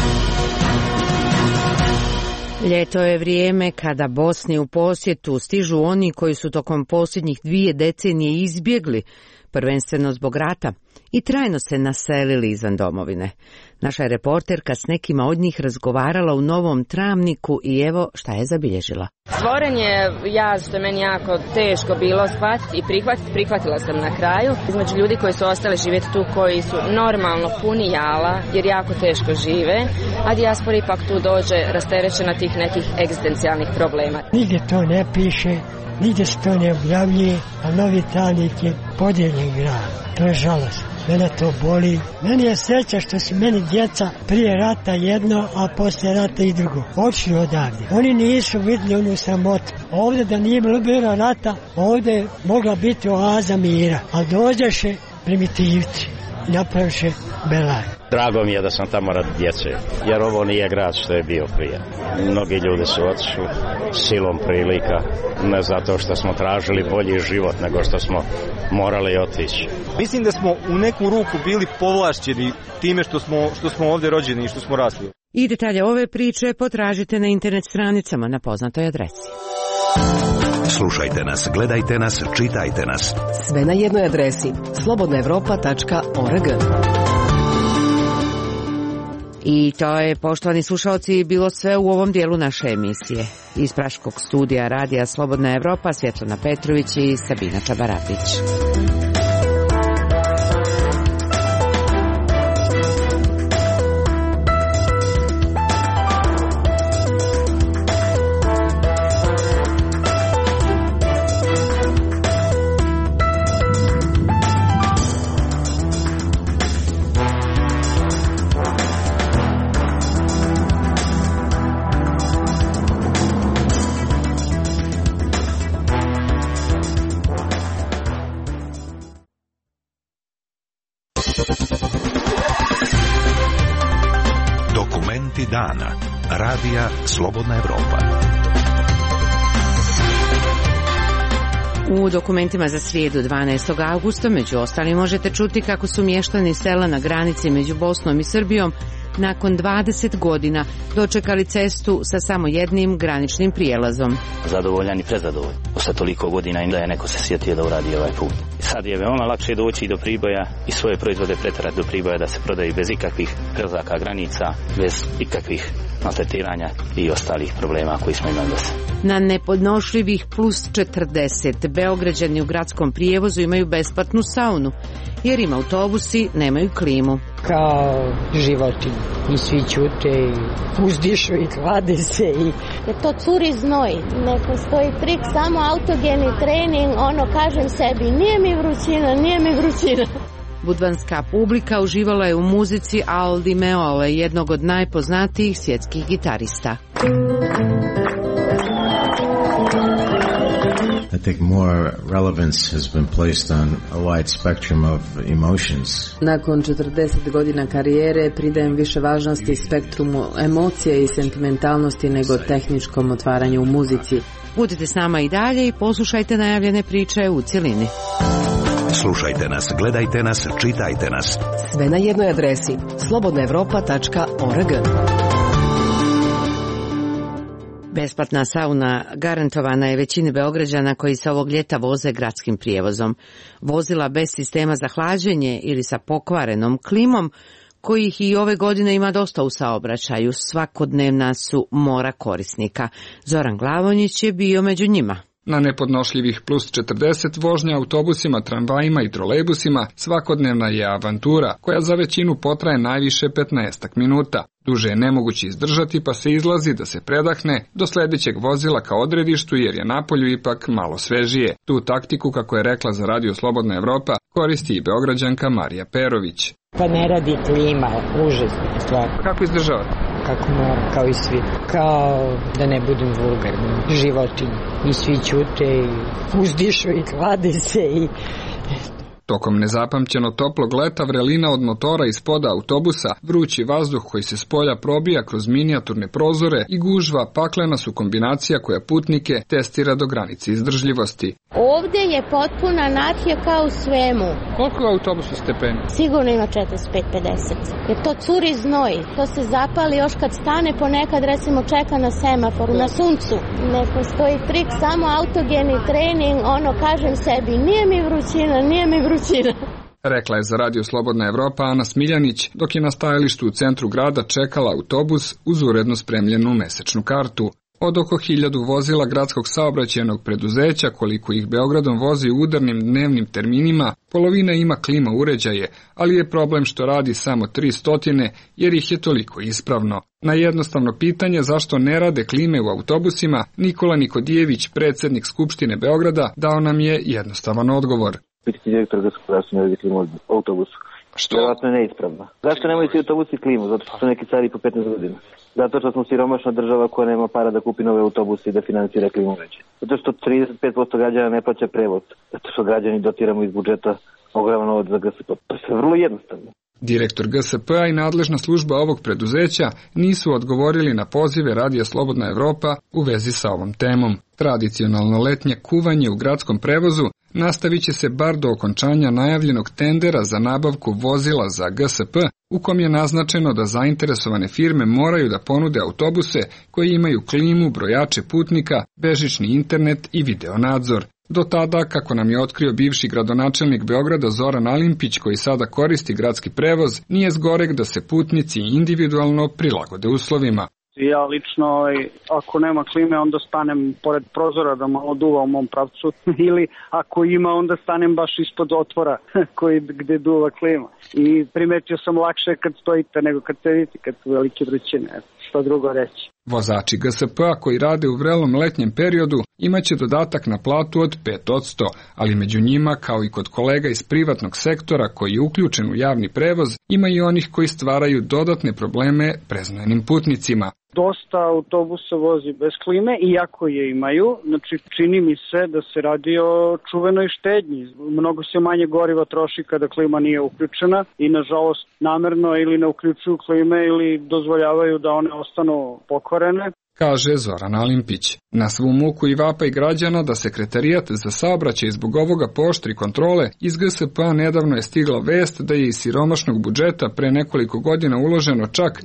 Ljeto je vrijeme kada Bosni u posjetu stižu oni koji su tokom posljednjih 2 decenije izbjegli, prvenstveno zbog rata, i trajno se naselili izvan domovine. Naša je reporterka s nekima od njih razgovarala u Novom Travniku i evo šta je zabilježila. Stvoren je jaz što je meni jako teško bilo shvatiti i prihvatila sam na kraju. Između ljudi koji su ostali živjeti tu, koji su normalno puni jala jer jako teško žive, a dijaspora ipak tu dođe rasterećena tih nekih egzistencijalnih problema. Nigdje to ne piše, nigdje se to ne objavljuje, a Novi Travnik je podijeljen grad. To je žalostno. Mene to boli. Meni je sreća što su meni djeca prije rata jedno, a poslije rata i drugo. Otišli odavde. Oni nisu vidjeli onu sramotu. Ovdje da nije bilo rata, ovdje je mogla biti oaza mira. A dođeše primitivci. napraviše belaj. Drago mi je da sam tamo radi djece, jer ovo nije grad što je bio prije. Mnogi ljudi su otišli silom prilika, ne zato što smo tražili bolji život, nego što smo morali otići. Mislim da smo u neku ruku bili povlašćeni time što smo ovdje rođeni i što smo rasli. I detalje ove priče potražite na internet stranicama na poznatoj adresi. Slušajte nas, gledajte nas, čitajte nas. Sve na jednoj adresi slobodnaevropa.org. I to je, poštovani slušalci, bilo sve u ovom dijelu naše emisije. Iz Praškog studija Radija Slobodna Evropa, Svjetlana Petrović i Sabina Čabaradić. Dana. Radija Slobodna Evropa. U dokumentima za srijedu 12. augusta među ostalim možete čuti kako su mještani sela na granici među Bosnom i Srbijom nakon 20 godina dočekali cestu sa samo jednim graničnim prijelazom. Zadovoljan i prezadovoljan. Posle toliko godina i da je neko se sjetio da uradi ovaj put. Sad je veoma lakše doći do Priboja i svoje proizvode preterati do Priboja da se prodaju bez ikakvih prelazaka granica, bez ikakvih maltretiranja i ostalih problema koji smo imali do sada. Na nepodnošljivih plus 40 Beograđani u gradskom prijevozu imaju besplatnu saunu, jer im autobusi nemaju klimu. Kao životinje. I svi ćute i uzdišu i klade se. Jer to curi znoj. Ne postoji trik, samo autogeni trening, kažem sebi, nije mi vrućina, nije mi vrućina. Budvanska publika uživala je u muzici Al Di Meole, jednog od najpoznatijih svjetskih gitarista. I think more relevance has been placed on a wide spectrum of emotions. Nakon 40 godina karijere pridajem više važnosti spektrumu emocije i sentimentalnosti nego tehničkom otvaranju u muzici. Budite s nama i dalje i poslušajte najavljene priče u cjelini. Slušajte nas, gledajte nas, čitajte nas. Sve na jednoj adresi slobodnaevropa.org. Besplatna sauna garantovana je većini Beograđana koji se ovog ljeta voze gradskim prijevozom. Vozila bez sistema za hlađenje ili sa pokvarenom klimom, kojih i ove godine ima dosta u saobraćaju, svakodnevna su mora korisnika. Zoran Glavonjić je bio među njima. Na nepodnošljivih plus 40 vožnja autobusima, tramvajima i trolejbusima svakodnevna je avantura koja za većinu potraje najviše 15 minuta. Duže je nemoguće izdržati pa se izlazi da se predahne do sljedećeg vozila ka odredištu jer je napolju ipak malo svežije. Tu taktiku, kako je rekla za Radio Slobodna Evropa, koristi i Beograđanka Marija Perović. Pa ne radi klima, užasna stvar. Kako izdržavate? Kako mora, kao i svi. Kao da ne budem vulgarni, životinje. I svi ćute i uzdišu i klade se i... Tokom nezapamćeno toplog leta vrelina od motora ispoda autobusa, vrući vazduh koji se s polja probija kroz minijaturne prozore i gužva paklena su kombinacija koja putnike testira do granice izdržljivosti. Ovdje je potpuna anarhija kao u svemu. Koliko je autobusu stepeni? Sigurno ima 45-50. Jer to curi znoj. To se zapali još kad stane, ponekad recimo čeka na semaforu, na suncu. Ne postoji trik, samo autogeni trening, kažem sebi, nije mi vrućina, nije mi vrućina. Rekla je za Radio Slobodna Evropa Ana Smiljanić, dok je na stajalištu u centru grada čekala autobus uz uredno spremljenu mesečnu kartu. Od oko 1000 vozila gradskog saobraćajnog preduzeća, koliko ih Beogradom vozi u udarnim dnevnim terminima, polovina ima klima uređaje, ali je problem što radi samo 300 jer ih je toliko ispravno. Na jednostavno pitanje zašto ne rade klime u autobusima, Nikola Nikodijević, predsjednik Skupštine Beograda, dao nam je jednostavan odgovor. Pitati direktor gospodarstva ne radi klimu u autobusu. Što? Vjerojatno je neispravno. Zašto nemaju svi autobusi klimu? Zato što su neki stari po 15 godina. Zato što smo siromašna država koja nema para da kupi nove autobuse i da financira klimu veće. Zato što 35% građana ne plaća prevoz. Zato što građani dotiramo iz budžeta ogroman novac za GSP. To je vrlo jednostavno. Direktor GSP-a i nadležna služba ovog preduzeća nisu odgovorili na pozive Radija Slobodna Evropa u vezi sa ovom temom. Tradicionalno letnje kuvanje u gradskom prevozu nastavit će se bar do okončanja najavljenog tendera za nabavku vozila za GSP, u kom je naznačeno da zainteresovane firme moraju da ponude autobuse koji imaju klimu, brojače putnika, bežični internet i videonadzor. Do tada, kako nam je otkrio bivši gradonačelnik Beograda Zoran Alimpić, koji sada koristi gradski prevoz, nije zgoreg da se putnici individualno prilagode uslovima. Ja lično, ako nema klime, onda stanem pored prozora da malo duva u mom pravcu ili ako ima, onda stanem baš ispod otvora gde duva klima. I primetio sam lakše kad stojite nego kad sedite, kad su velike vrućine. Što drugo reći. Vozači GSP-a koji rade u vrelom letnjem periodu imaće dodatak na platu od 5%, ali među njima, kao i kod kolega iz privatnog sektora koji je uključen u javni prevoz, ima i onih koji stvaraju dodatne probleme preznojenim putnicima. Dosta autobusa vozi bez klime, iako je imaju, znači čini mi se da se radi o čuvenoj štednji. Mnogo se manje goriva troši kada klima nije uključena i nažalost namerno ili ne uključuju klime ili dozvoljavaju da one ostanu pokvarene. Kaže Zoran Alimpić. Na svu muku i vapaj građana da Sekretarijat za saobraćaj zbog ovoga pooštri kontrole, iz GSP-a nedavno je stigla vest da je iz siromašnog budžeta pre nekoliko godina uloženo čak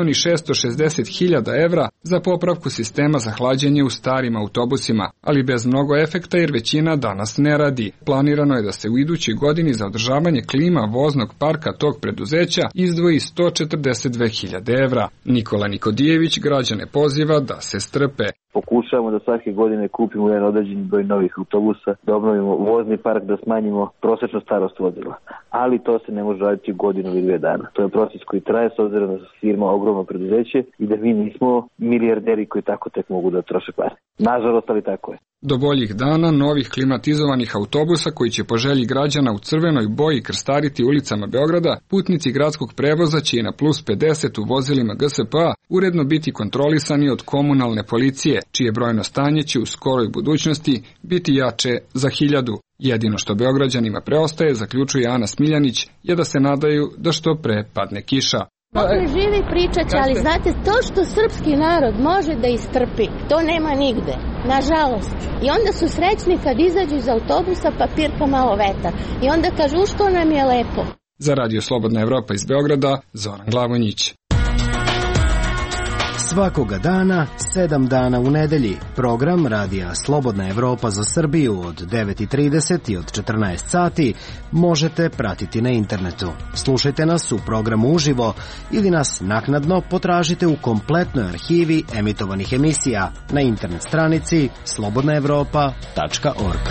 1.660.000 evra za popravku sistema za hlađenje u starim autobusima, ali bez mnogo efekta jer većina danas ne radi. Planirano je da se u idućoj godini za održavanje klima voznog parka tog preduzeća izdvoji 142.000 evra. Nikola Nikodijević građane poziva da se strpe. Pokušavamo da svake godine kupimo jedan određeni broj novih autobusa, da obnovimo vozni park, da smanjimo prosečnu starost vozila. Ali to se ne može raditi u godinu ili 2 dana. To je proces koji traje s obzirom da su firma ogromno preduzeće i da mi nismo milijarderi koji tako tek mogu da troše pare. Nažalost, ali tako je. Do boljih dana novih klimatizovanih autobusa koji će po želji građana u crvenoj boji krstariti ulicama Beograda, putnici gradskog prevoza će i na plus 50 u vozilima GSP-a uredno biti kontrolisani od komunalne policije, čije brojno stanje će u skoroj budućnosti biti jače za 1000. Jedino što Beograđanima preostaje, zaključuje Ana Smiljanić, je da se nadaju da što pre padne kiša. Mogli živi pričat će, ali znate, to što srpski narod može da istrpi, to nema nigde, nažalost. I onda su srećni kad izađu iz autobusa pa pirka malo vetar. I onda kažu što nam je lepo. Za Radio Slobodna Evropa iz Beograda, Zoran Glavonjić. Svakoga dana, 7 dana u nedelji, program Radija Slobodna Evropa za Srbiju od 9:30 i od 14 sati možete pratiti na internetu. Slušajte nas u programu uživo ili nas naknadno potražite u kompletnoj arhivi emitovanih emisija na internet stranici slobodnaevropa.org.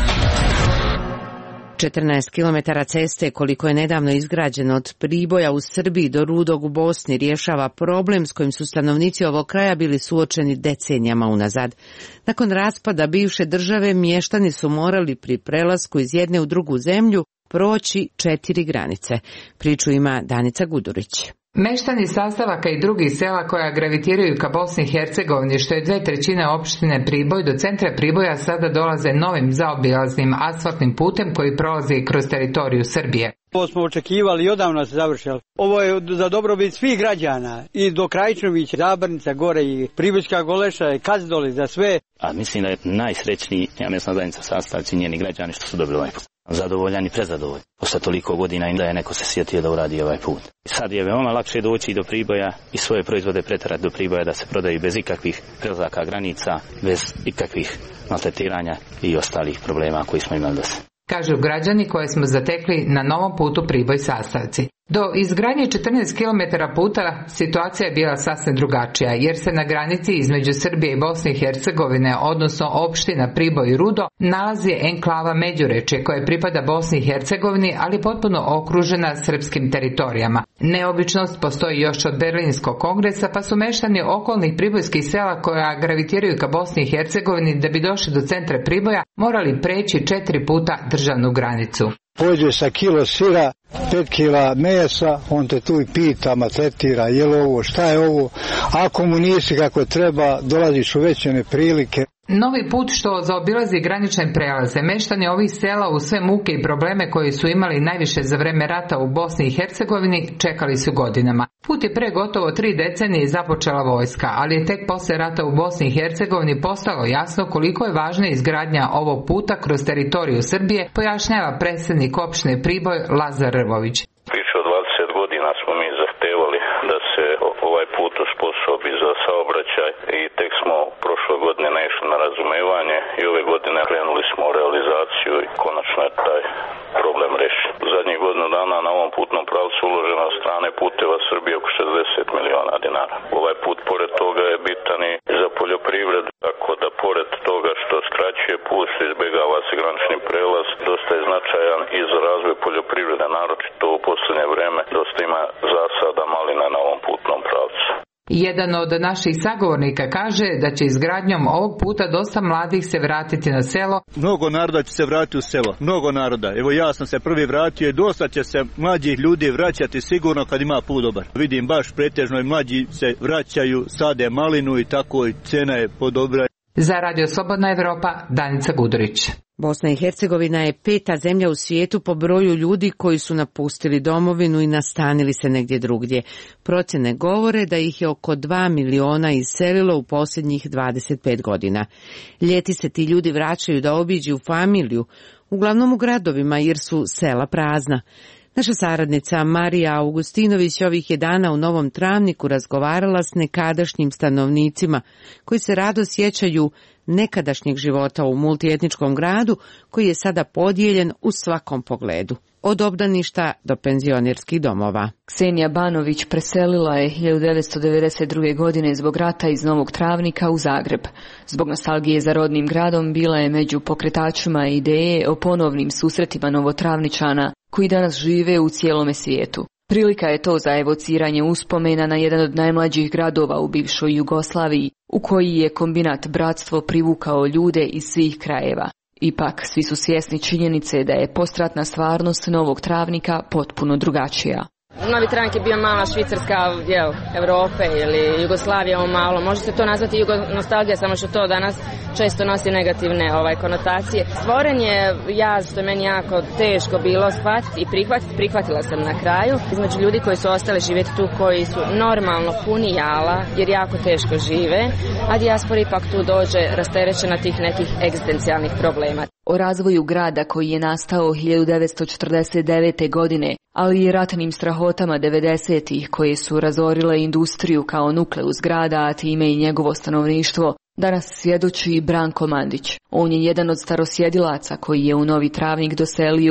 14 km ceste koliko je nedavno izgrađeno od Priboja u Srbiji do Rudog u Bosni rješava problem s kojim su stanovnici ovog kraja bili suočeni decenijama unazad. Nakon raspada bivše države mještani su morali pri prelasku iz jedne u drugu zemlju proći 4 granice. Priču ima Danica Gudurić. Meštani sastavaka i drugih sela koja gravitiraju ka Bosni i Hercegovini, što je 2/3 opštine Priboj, do centra Priboja sada dolaze novim zaobilaznim asfaltnim putem koji prolazi kroz teritoriju Srbije. Ovo smo očekivali i odavno se završilo. Ovo je za dobrobit svih građana i do Krajčinovića, Zabrnica gore i Pribojska Goleša i Kazdoli za sve. A mislim da je najsrećniji mesna zajednica sastavci njeni građani što su dobili ovaj put. Zadovoljan i prezadovoljan. Posle toliko godina i da je neko se sjetio da uradi ovaj put. Sad je veoma lakše doći do Priboja i svoje proizvode preterati do Priboja da se prodaju bez ikakvih prelazaka granica, bez ikakvih maltretiranja i ostalih problema koji smo imali do sada. Kažu građani koje smo zatekli na novom putu Priboj sastavci. Do izgradnje 14 km puta situacija je bila sasvim drugačija, jer se na granici između Srbije i Bosne i Hercegovine, odnosno opština Priboj i Rudo, nalazi enklava Međurečje koje pripada Bosni i Hercegovini, ali potpuno okružena srpskim teritorijama. Neobičnost postoji još od Berlinskog kongresa, pa su meštani okolnih pribojskih sela koja gravitiraju ka Bosni i Hercegovini da bi došli do centra Priboja morali preći 4 puta državnu granicu. Pođe sa kilo sira, 5 kila mesa, on te tu i pita, maltretira, je li ovo, šta je ovo, ako mu nisi kako treba, dolaziš u veće neprilike. Novi put što zaobilazi granične prelaze, meštani ovih sela u sve muke i probleme koje su imali najviše za vreme rata u Bosni i Hercegovini čekali su godinama. Put je pre gotovo 3 decenije započela vojska, ali je tek posle rata u Bosni i Hercegovini postalo jasno koliko je važna izgradnja ovog puta kroz teritoriju Srbije, pojašnjava predsjednik opštine Priboj Lazar Rvović. Više od 20 godina smo mi zahtevali da se ovaj put osposobi za saobraćaj i tek smo prošle godine naišli na razumevanje i ove godine krenuli smo u realizaciju i konačno je taj problem rešen. U zadnjih godinu dana na ovom putnom pravcu uloženo od strane Puteva Srbije oko 60 miliona dinara. Ovaj put pored toga je bitan i za poljoprivredu, tako da pored toga što skraćuje put, izbjegava se granični prelaz, dosta je značajan i za razvoj poljoprivrede, naročito u posljednje vreme dosta ima zasada malina na ovom putnom pravcu. Jedan od naših sagovornika kaže da će izgradnjom ovog puta dosta mladih se vratiti na selo. Mnogo naroda će se vratiti u selo, mnogo naroda. Evo ja sam se prvi vratio i dosta će se mlađih ljudi vraćati sigurno kad ima put dobar. Vidim baš pretežno i mlađi se vraćaju, sade malinu i tako i cena je podobra. Za Radio Slobodna Evropa, Danica Gudurić. Bosna i Hercegovina je 5. zemlja u svijetu po broju ljudi koji su napustili domovinu i nastanili se negdje drugdje. Procjene govore da ih je oko 2 miliona iselilo u posljednjih 25 godina. Ljeti se ti ljudi vraćaju da obiđu familiju, uglavnom u gradovima jer su sela prazna. Naša saradnica Marija Augustinović ovih je dana u Novom Travniku razgovarala s nekadašnjim stanovnicima koji se rado sjećaju nekadašnjeg života u multietničkom gradu koji je sada podijeljen u svakom pogledu, od obdaništa do penzionerskih domova. Ksenija Banović preselila je 1992. godine zbog rata iz Novog Travnika u Zagreb. Zbog nostalgije za rodnim gradom bila je među pokretačima ideje o ponovnim susretima Novotravničana koji danas žive u cijelome svijetu. Prilika je to za evociranje uspomena na jedan od najmlađih gradova u bivšoj Jugoslaviji, u koji je kombinat Bratstvo privukao ljude iz svih krajeva. Ipak, svi su svjesni činjenice da je postratna stvarnost Novog Travnika potpuno drugačija. Novi Travnik je bio mala Švicarska Evrope ili Jugoslavija malo. Može se to nazvati nostalgija, samo što to danas često nosi negativne konotacije. Stvoren je jaz, što je meni jako teško bilo shvatiti i prihvatila sam na kraju. Između ljudi koji su ostali živjeti tu, koji su normalno puni jala, jer jako teško žive, a dijaspora ipak tu dođe rasterećena tih nekih egzistencijalnih problema. O razvoju grada koji je nastao 1949. godine, ali i ratnim strahotama 90-ih koje su razorile industriju kao nukleus grada, a time i njegovo stanovništvo, danas svjedoči Branko Mandić. On je jedan od starosjedilaca koji je u Novi Travnik doselio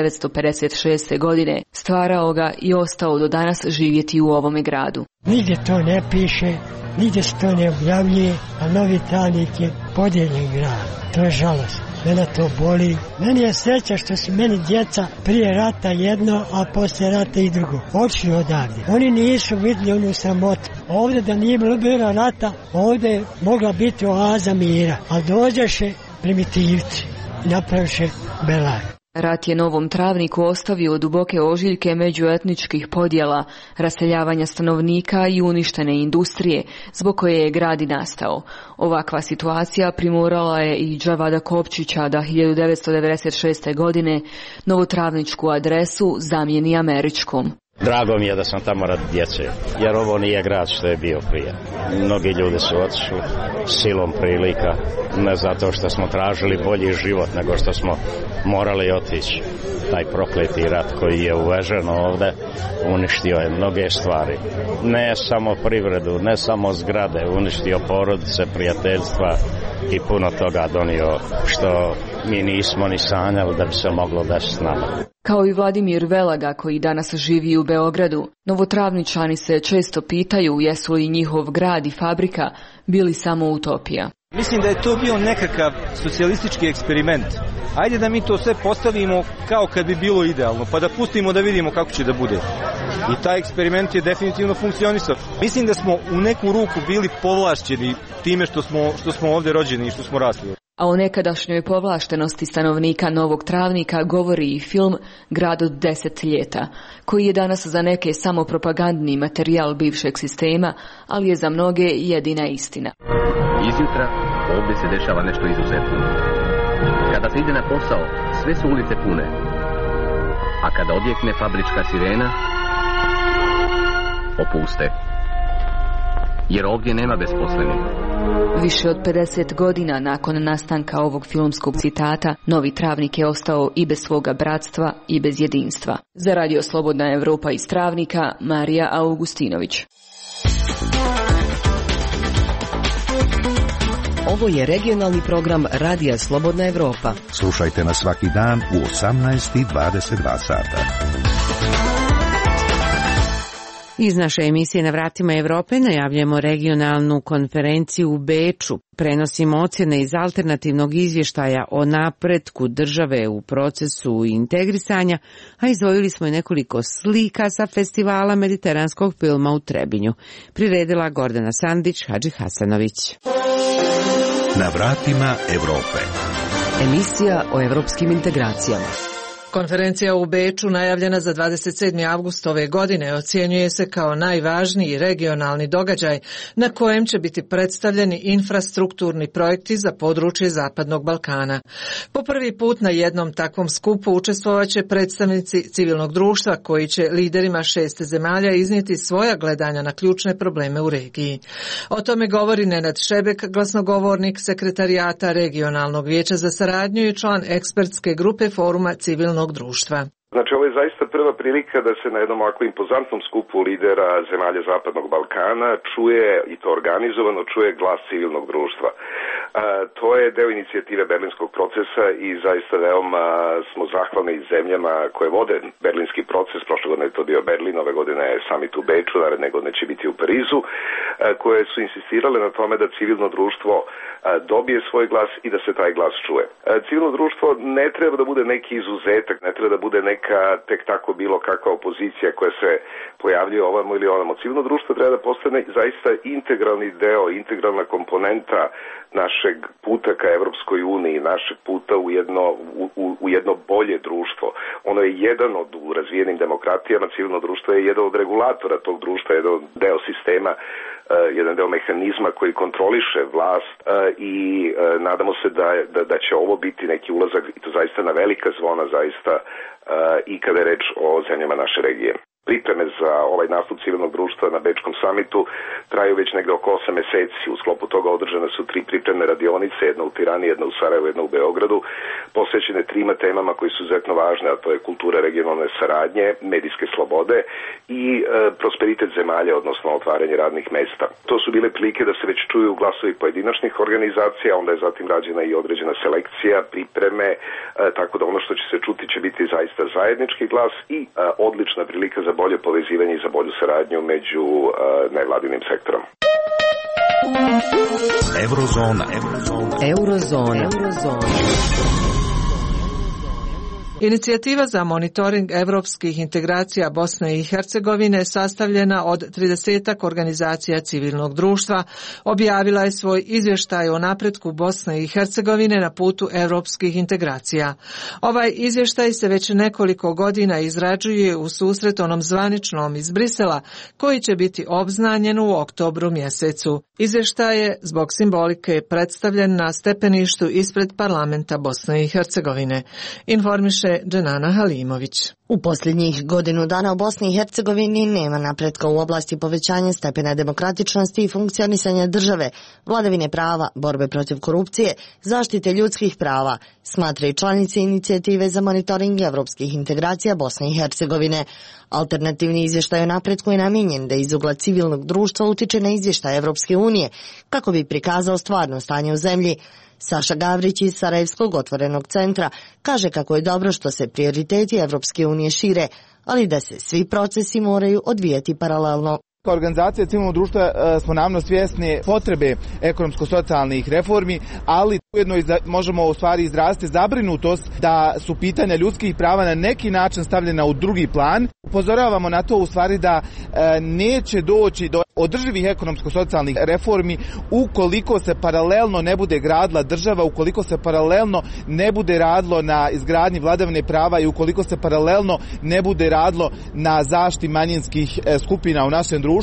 1956. godine, stvarao ga i ostao do danas živjeti u ovome gradu. Nigdje to ne piše, nigdje se to ne objavljuje, a Novi Travnik je podijeljen grad. To je žalost. Mene to boli. Meni je sreća što su meni djeca prije rata jedno, a poslije rata i drugo. Otišli odavde. Oni nisu vidjeli onu sramotu. Ovdje da nije bilo rata, ovdje je mogla biti oaza mira. A dođeše primitivci i napraviše belaj. Rat je Novom Travniku ostavio duboke ožiljke međuetničkih podjela, raseljavanja stanovnika i uništene industrije, zbog koje je grad i nastao. Ovakva situacija primorala je i Džavada Kopčića da 1996. godine novotravničku adresu zamijeni američkom. Drago mi je da sam tamo radi djece, jer ovo nije grad što je bio prije. Mnogi ljudi su otišli silom prilika, ne zato što smo tražili bolji život, nego što smo morali otići. Taj prokleti rat koji je uvežen ovdje uništio je mnoge stvari. Ne samo privredu, ne samo zgrade, uništio porodice, prijateljstva i puno toga donio što mi nismo ni sanjali da bi se moglo desiti s nama. Kao i Vladimir Velaga koji danas živi u Beogradu, Novotravničani se često pitaju jesu li njihov grad i fabrika bili samo utopija. Mislim da je to bio nekakav socijalistički eksperiment. Ajde da mi to sve postavimo kao kad bi bilo idealno, pa da pustimo da vidimo kako će da bude. I taj eksperiment je definitivno funkcionisao. Mislim da smo u neku ruku bili povlašćeni time što smo ovdje rođeni i što smo rasli. A o nekadašnjoj povlaštenosti stanovnika Novog Travnika govori i film Grad od 10 ljeta, koji je danas za neke samo propagandni materijal bivšeg sistema, ali je za mnoge jedina istina. Izjutra, Ovdje se dešava nešto izuzetno. Kada se ide na posao, sve su ulice pune. A kada odjekne fabrička sirena, opuste. Jer ovdje nema besposlenih. Više od 50 godina nakon nastanka ovog filmskog citata, Novi Travnik je ostao i bez svoga bratstva i bez jedinstva. Za Radio Slobodna Evropa iz Travnika, Marija Augustinović. Ovo je regionalni program Radija Slobodna Evropa. Slušajte nas svaki dan u 18:22 sata. Iz naše emisije Na vratima Evrope najavljamo regionalnu konferenciju u Beču. Prenosimo ocjene iz alternativnog izvještaja o napretku države u procesu integrisanja, a izdvojili smo i nekoliko slika sa festivala mediteranskog filma u Trebinju. Priredila Gordana Sandić, Hadži Hasanović. Na vratima Evrope. Emisija o evropskim integracijama. Konferencija u Beču, najavljena za 27. avgust ove godine, ocjenjuje se kao najvažniji regionalni događaj na kojem će biti predstavljeni infrastrukturni projekti za područje Zapadnog Balkana. Po prvi put na jednom takvom skupu učestvovaće predstavnici civilnog društva koji će liderima 6 zemalja iznijeti svoja gledanja na ključne probleme u regiji. O tome govori Nenad Šebek, glasnogovornik Sekretarijata Regionalnog vijeća za saradnju i član ekspertske grupe Foruma civilnog društva. Znači, ovo je zaista prva prilika da se na jednom ovako impozantnom skupu lidera zemalja Zapadnog Balkana čuje, i to organizovano, čuje glas civilnog društva. To je deo inicijative berlinskog procesa i zaista veoma smo zahvalni zemljama koje vode berlinski proces. Prošle godine je to bio Berlin, ove godine je summit u Beču, naredne godine će biti u Parizu, koje su insistirale na tome da civilno društvo dobije svoj glas i da se taj glas čuje. Civilno društvo ne treba da bude neki izuzetak, ne treba da bude neka tek tako bilo kakva opozicija koja se pojavljuje ovamo ili onamo. Civilno društvo treba da postane zaista integralni deo, integralna komponenta našeg puta ka Evropskoj uniji, našeg puta u jedno bolje društvo. Ono je jedan od, u razvijenim demokratijama, civilno društvo je jedan od regulatora tog društva, jedan deo sistema, jedan deo mehanizma koji kontroliše vlast i nadamo se da će ovo biti neki ulazak, i to zaista na velika zvona, zaista i kada je reč o zemljama naše regije. Pripreme za ovaj nastup civilnog društva na Bečkom samitu traju već negde oko 8 meseci. U sklopu toga održane su 3 pripremne radionice, jedna u Tirani, jedna u Sarajevu, jedna u Beogradu, posvećene 3 temama koji su izuzetno važne, a to je kultura regionalne saradnje, medijske slobode i prosperitet zemalja, odnosno otvaranje radnih mesta. To su bile prilike da se već čuju glasovi pojedinačnih organizacija, onda je zatim rađena i određena selekcija, pripreme, tako da ono što će se čuti će biti zaista zajednički glas i odlična prilika za bolje povezivanje i za bolju saradnju među nevladinim sektorom. Eurozona. Inicijativa za monitoring evropskih integracija Bosne i Hercegovine, sastavljena od 30 organizacija civilnog društva, objavila je svoj izvještaj o napretku Bosne i Hercegovine na putu evropskih integracija. Ovaj izvještaj se već nekoliko godina izrađuje u susret onom zvaničnom iz Brisela, koji će biti obznanjen u oktobru mjesecu. Izvještaj je zbog simbolike predstavljen na stepeništu ispred parlamenta Bosne i Hercegovine, informiše Dženana Halimović. U posljednjih godinu dana u Bosni i Hercegovini nema napretka u oblasti povećanja stepena demokratičnosti i funkcionisanja države, vladavine prava, borbe protiv korupcije, zaštite ljudskih prava, smatra i članice inicijative za monitoring evropskih integracija Bosne i Hercegovine. Alternativni izvještaj o napretku je namijenjen da iz ugla civilnog društva utiče na izvještaj Evropske unije kako bi prikazao stvarno stanje u zemlji. Saša Gavrić iz Sarajevskog otvorenog centra kaže kako je dobro što se prioriteti Evropske unije šire, ali da se svi procesi moraju odvijati paralelno. Kao organizacija civilnog društva smo naravno svjesni potrebe ekonomsko-socijalnih reformi, ali ujedno možemo u stvari izraziti zabrinutost da su pitanja ljudskih prava na neki način stavljena u drugi plan. Upozoravamo na to u stvari da neće doći do održivih ekonomsko-socijalnih reformi ukoliko se paralelno ne bude gradila država, ukoliko se paralelno ne bude radilo na izgradnji vladavine prava i ukoliko se paralelno ne bude radilo na zaštiti manjinskih skupina u našem društvu.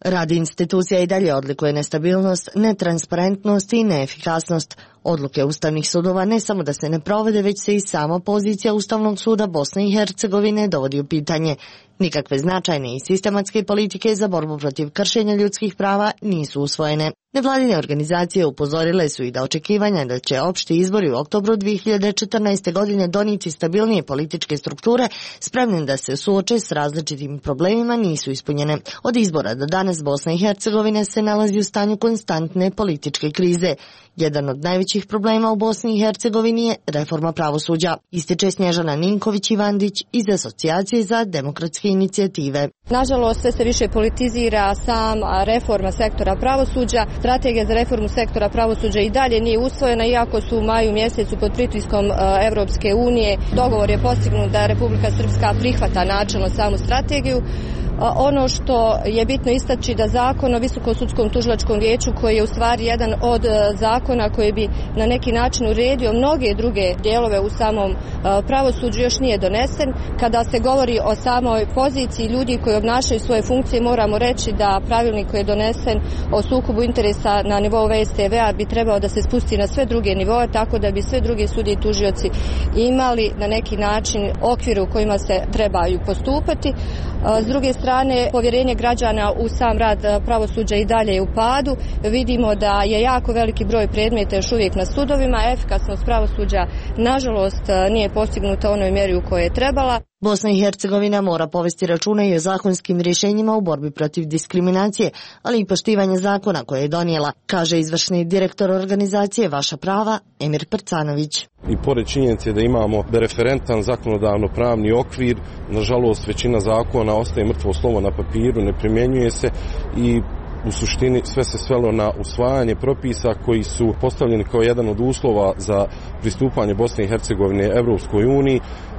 Rad institucija i dalje odlikuje nestabilnost, netransparentnost i neefikasnost. Odluke ustavnih sudova ne samo da se ne provode, već se i sama pozicija Ustavnog suda Bosne i Hercegovine dovodi u pitanje. Nikakve značajne i sistematske politike za borbu protiv kršenja ljudskih prava nisu usvojene. Nevladine organizacije upozorile su i da očekivanja da će opšti izbori u oktobru 2014. godine donijeti stabilnije političke strukture spremne da se suoče s različitim problemima nisu ispunjene. Od izbora do danas Bosna i Hercegovina se nalazi u stanju konstantne političke krize. Jedan od najvećih problema u Bosni i Hercegovini je reforma pravosuđa, ističe Snježana Ninković-Ivandić iz Asocijacije za demokratske inicijative. Nažalost, sve se više politizira sama reforma sektora pravosuđa. Strategija za reformu sektora pravosuđa i dalje nije usvojena, iako su u maju mjesecu pod pritiskom Evropske unije. Dogovor je postignut da Republika Srpska prihvata načelno samu strategiju. Ono što je bitno istaći da zakon o Visokom sudskom tužilačkom vijeću, koji je u stvari jedan od zakona koji bi na neki način uredio mnoge druge dijelove u samom pravosuđu, još nije donesen. Kada se govori o samoj poziciji ljudi koji obnašaju svoje funkcije, moramo reći da pravilnik koji je donesen o sukobu interesa na nivou VSTV-a bi trebao da se spusti na sve druge nivoe, tako da bi sve druge sudije i tužioci imali na neki način okvir u kojima se trebaju postupati. S druge strane, povjerenje građana u sam rad pravosuđa i dalje je u padu. Vidimo da je jako veliki broj predmeta još uvijek na sudovima. Efikasnost pravosuđa, nažalost, nije postignuta u onoj mjeri u kojoj je trebala. Bosna i Hercegovina mora povesti računa i o zakonskim rješenjima u borbi protiv diskriminacije, ali i poštivanje zakona koje je donijela, kaže izvršni direktor organizacije Vaša prava, Emir Prcanović. I pored činjenice da imamo referentan zakonodavno-pravni okvir, nažalost većina zakona ostaje mrtvo slovo na papiru, ne primjenjuje se i u suštini sve se svelo na usvajanje propisa koji su postavljeni kao jedan od uslova za pristupanje Bosne i Hercegovine Evropskoj uniji.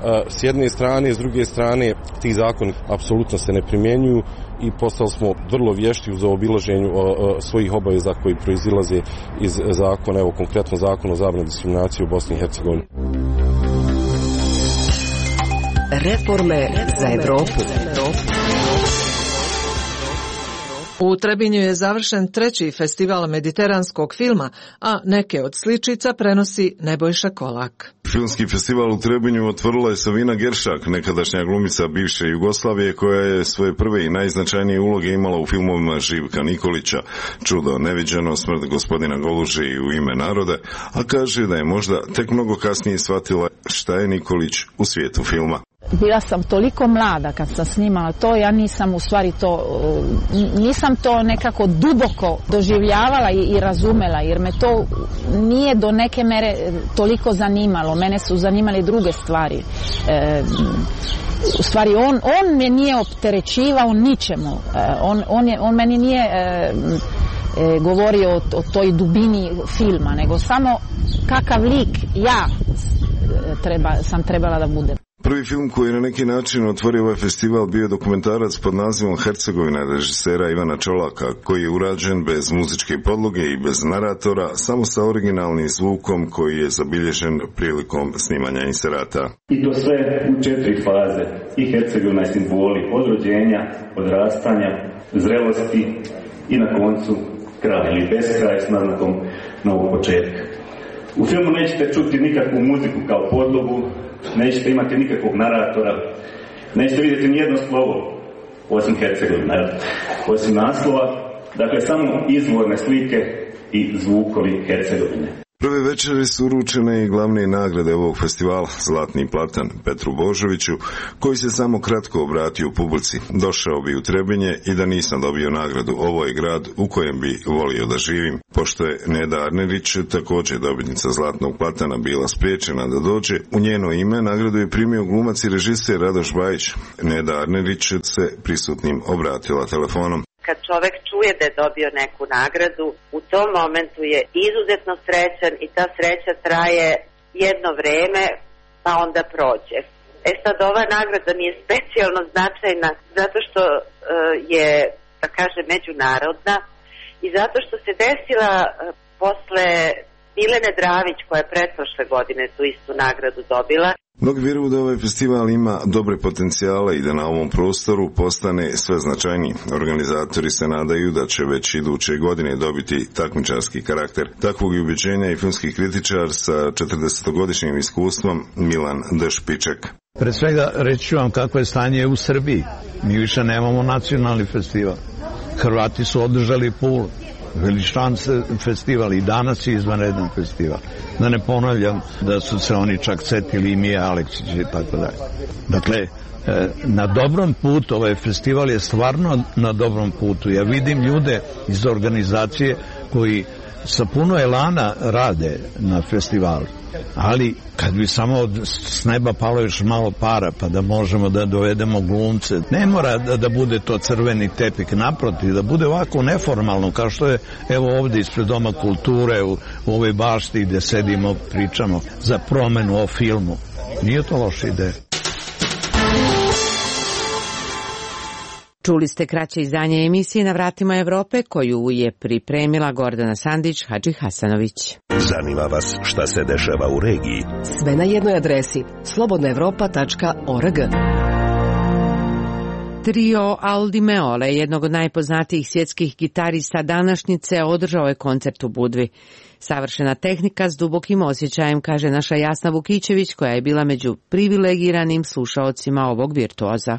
S jedne strane, s druge strane, ti zakoni apsolutno se ne primjenjuju i postali smo vrlo vješti u zaobilaženju svojih obaveza koji proizilaze iz zakona, evo konkretno zakon o zabrani diskriminacije u Bosni i Hercegovini. Reforme za Evropu. U Trebinju je završen 3. festival mediteranskog filma, a neke od sličica prenosi Nebojša Kolak. Filmski festival u Trebinju otvorila je Savina Geršak, nekadašnja glumica bivše Jugoslavije, koja je svoje prve i najznačajnije uloge imala u filmovima Živka Nikolića, Čudo neviđeno, Smrt gospodina Goluže i U ime naroda, a kaže da je možda tek mnogo kasnije shvatila šta je Nikolić u svijetu filma. Bila sam toliko mlada kad sam snimala to, ja nisam u stvari to, nisam to nekako duboko doživljavala i razumela, jer me to nije do neke mere toliko zanimalo. Mene su zanimali druge stvari. U stvari on me nije opterećivao ničemu. On meni nije govorio o toj dubini filma, nego samo kakav lik ja sam trebala da budem. Prvi film koji je na neki način otvorio ovaj festival bio je dokumentarac pod nazivom Hercegovina režisera Ivana Čolaka, koji je urađen bez muzičke podloge i bez naratora, samo sa originalnim zvukom koji je zabilježen prilikom snimanja inserata. I to sve u 4 faze. I Hercegovina je simboli od rođenja, odrastanja, zrelosti i na koncu kraj ili beskraj s naznakom novog početka. U filmu nećete čuti nikakvu muziku kao podlogu, nećete imati nikakvog naratora, nećete vidjeti nijedno slovo osim Hercegovina, osim naslova, dakle samo izvorne slike i zvukovi Hercegovine. Prve večeri su uručene i glavne nagrade ovog festivala, Zlatni platan Petru Božoviću, koji se samo kratko obratio publici. Došao bi u Trebinje i da nisam dobio nagradu, ovo je grad u kojem bi volio da živim. Pošto je Neda Arnerić, također dobitnica Zlatnog platana, bila spriječena da dođe, u njeno ime nagradu je primio glumac i režiser Radoš Bajić. Neda Arnerić se prisutnim obratila telefonom. Kad čovjek čuje da je dobio neku nagradu, u tom momentu je izuzetno srećan i ta sreća traje jedno vrijeme, pa onda prođe. Sad ova nagrada mi je specijalno značajna zato što je, da kažem, međunarodna i zato što se desila posle Milene Dravić, koja je pretprošle godine tu istu nagradu dobila. Mnogi vjeruju da ovaj festival ima dobre potencijale i da na ovom prostoru postane sve značajniji. Organizatori se nadaju da će već iduće godine dobiti takmičarski karakter. Takvog je ubeđenja i filmski kritičar sa 40-godišnjim iskustvom Milan Dešpiček. Pre svega reći ću vam kako je stanje u Srbiji. Mi više nemamo nacionalni festival. Hrvati su održali Pulu. Veličan festival i danas je izvanredan festival. Da ne ponavljam da su se oni čak setili i Mija Aleksić i tako dalje. Dakle, na dobrom putu, ovaj festival je stvarno na dobrom putu. Ja vidim ljude iz organizacije koji sa puno elana rade na festivalu. Ali kad bi samo s neba palo još malo para pa da možemo da dovedemo glumce, ne mora da bude to crveni tepik, naprotiv, da bude ovako neformalno kao što je evo ovdje ispred Doma kulture u ovoj bašti gdje sedimo, pričamo za promenu o filmu. Nije to loša ideja. Čuli ste kraće izdanje emisije Na vratima Evrope koju je pripremila Gordana Sandić Hadži Hasanović. Zanima vas šta se dešava u regiji? Sve na jednoj adresi slobodnaevropa.org. Trio Al Di Meola, jednog od najpoznatijih svjetskih gitarista današnjice, održao je koncert u Budvi. Savršena tehnika s dubokim osjećajem, kaže naša Jasna Vukićević, koja je bila među privilegiranim slušaocima ovog virtuoza.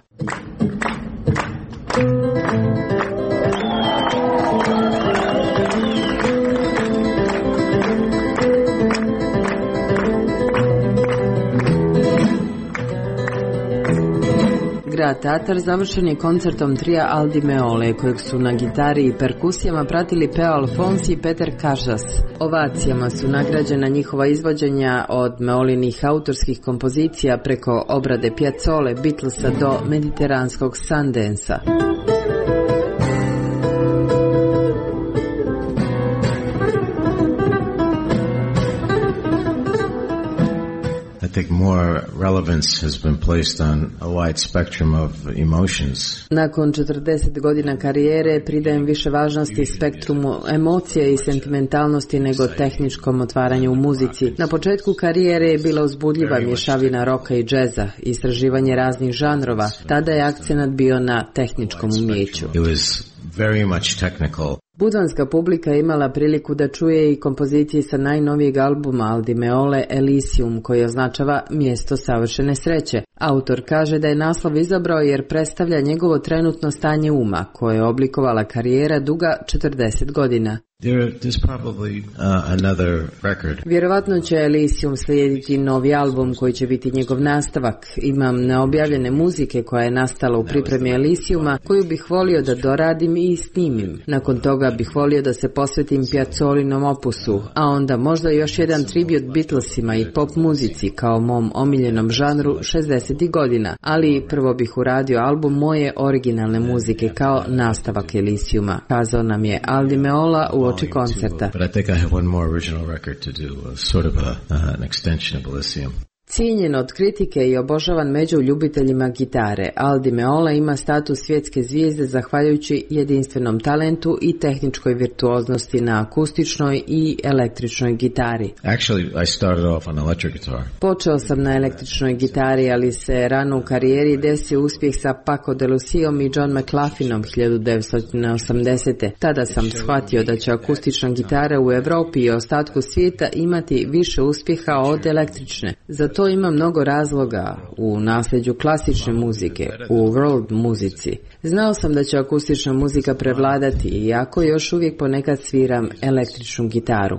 Grad Tatar završen je koncertom trija Al Di Meole, kojeg su na gitari i perkusijama pratili Peo Alfonsi i Peter Kažas. Ovacijama su nagrađena njihova izvođenja od Meolinih autorskih kompozicija preko obrade Piazzole, Beatlesa do mediteranskog Sundansa. I think more relevance has been placed on a wide spectrum of emotions. Nakon 40 godina karijere pridajem više važnosti spektrumu emocije i sentimentalnosti nego tehničkom otvaranju u muzici. Na početku karijere je bila uzbudljiva mješavina roka i džeza, istraživanje raznih žanrova. Tada je akcenat bio na tehničkom umijeću. It was very much technical. Budvanska publika je imala priliku da čuje i kompozicije sa najnovijeg albuma Al Di Meole Elysium, koji označava mjesto savršene sreće. Autor kaže da je naslov izabrao jer predstavlja njegovo trenutno stanje uma, koje je oblikovala karijera duga 40 godina. There's probably another record. Vjerovatno će Elysium slijediti novi album koji će biti njegov nastavak. Imam neobjavljene muzike koja je nastala u pripremi Elysiuma koju bih volio da doradim i snimim. Nakon toga bih volio da se posvetim Piazzolinom opusu, a onda možda još jedan tribut Beatlesima i pop muzici kao mom omiljenom žanru 60. godina, ali prvo bih uradio album moje originalne muzike kao nastavak Elysiuma, kazao nam je Al Di Meola u oči koncerta. But I think I have one more original record to do, sort of an extension of Elysium. Cijenjen od kritike i obožavan među ljubiteljima gitare, Al Di Meola ima status svjetske zvijezde zahvaljujući jedinstvenom talentu i tehničkoj virtuoznosti na akustičnoj i električnoj gitari. Actually, I started off on electric guitar. Počeo sam na električnoj gitari, ali se rano u karijeri desio uspjeh sa Paco de Luciom i John McLaughlinom 1980. Tada sam shvatio da će akustična gitara u Europi i ostatku svijeta imati više uspjeha od električne. Zato ima mnogo razloga u nasljeđu klasične muzike, u world muzici. Znao sam da će akustična muzika prevladati, iako još uvijek ponekad sviram električnu gitaru.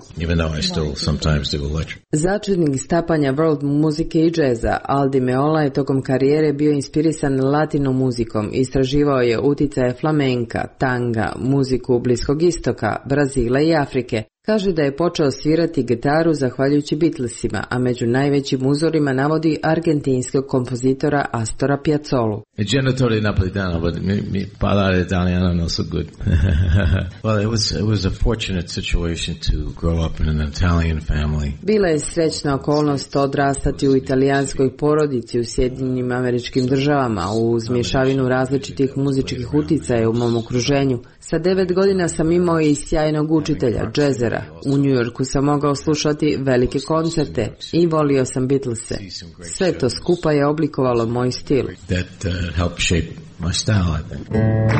Začetnik stapanja world muzike i džeza, Al Di Meola je tokom karijere bio inspirisan latino muzikom, istraživao je uticaje flamenka, tanga, muziku Bliskog istoka, Brazila i Afrike. Kaže da je počeo svirati gitaru zahvaljujući Beatlesima, a među najvećim uzorima navodi argentinskog kompozitora Astora Piazzolu. Il genitore napolitano, but mi parlare italiano non so good. Well, it was a fortunate situation to grow up in an Italian family. Bila je srećna okolnost odrastati u italijanskoj porodici u Sjedinjenim Američkim Državama, uz mješavinu različitih muzičkih uticaja u mom okruženju. Sa 9 godina sam imao i sjajnog učitelja, džezera, izbora. U New Yorku sam mogao slušati velike koncerte i volio sam Beatlese. Sve to skupa je oblikovalo moj stil. That helped shape my style, I think.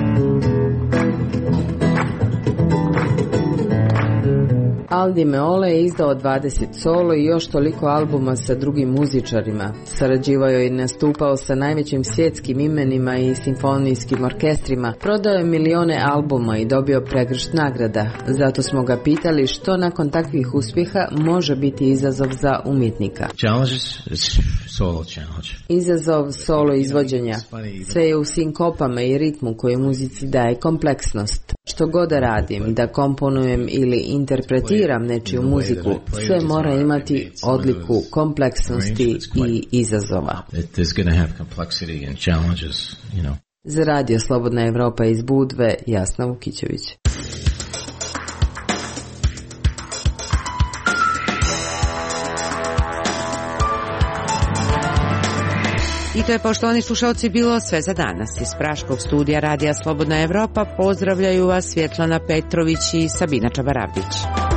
Aldi Meola je izdao 20 solo i još toliko albuma sa drugim muzičarima. Sarađivao je i nastupao sa najvećim svjetskim imenima i simfonijskim orkestrima. Prodao je milione albuma i dobio pregršt nagrada. Zato smo ga pitali što nakon takvih uspjeha može biti izazov za umjetnika. Izazov solo izvođenja. Sve je u sinkopama i ritmu koji muzici daje kompleksnost. Što god da radim, da komponujem ili interpretiram nečiju muziku, sve mora imati odliku kompleksnosti i izazova. Za radio Slobodna Evropa iz Budve, Jasna Vukićević. I to je, poštovani slušalci, bilo sve za danas. Iz praškog studija Radija Slobodna Evropa pozdravljaju vas Svjetlana Petrović i Sabina Čabaravdić.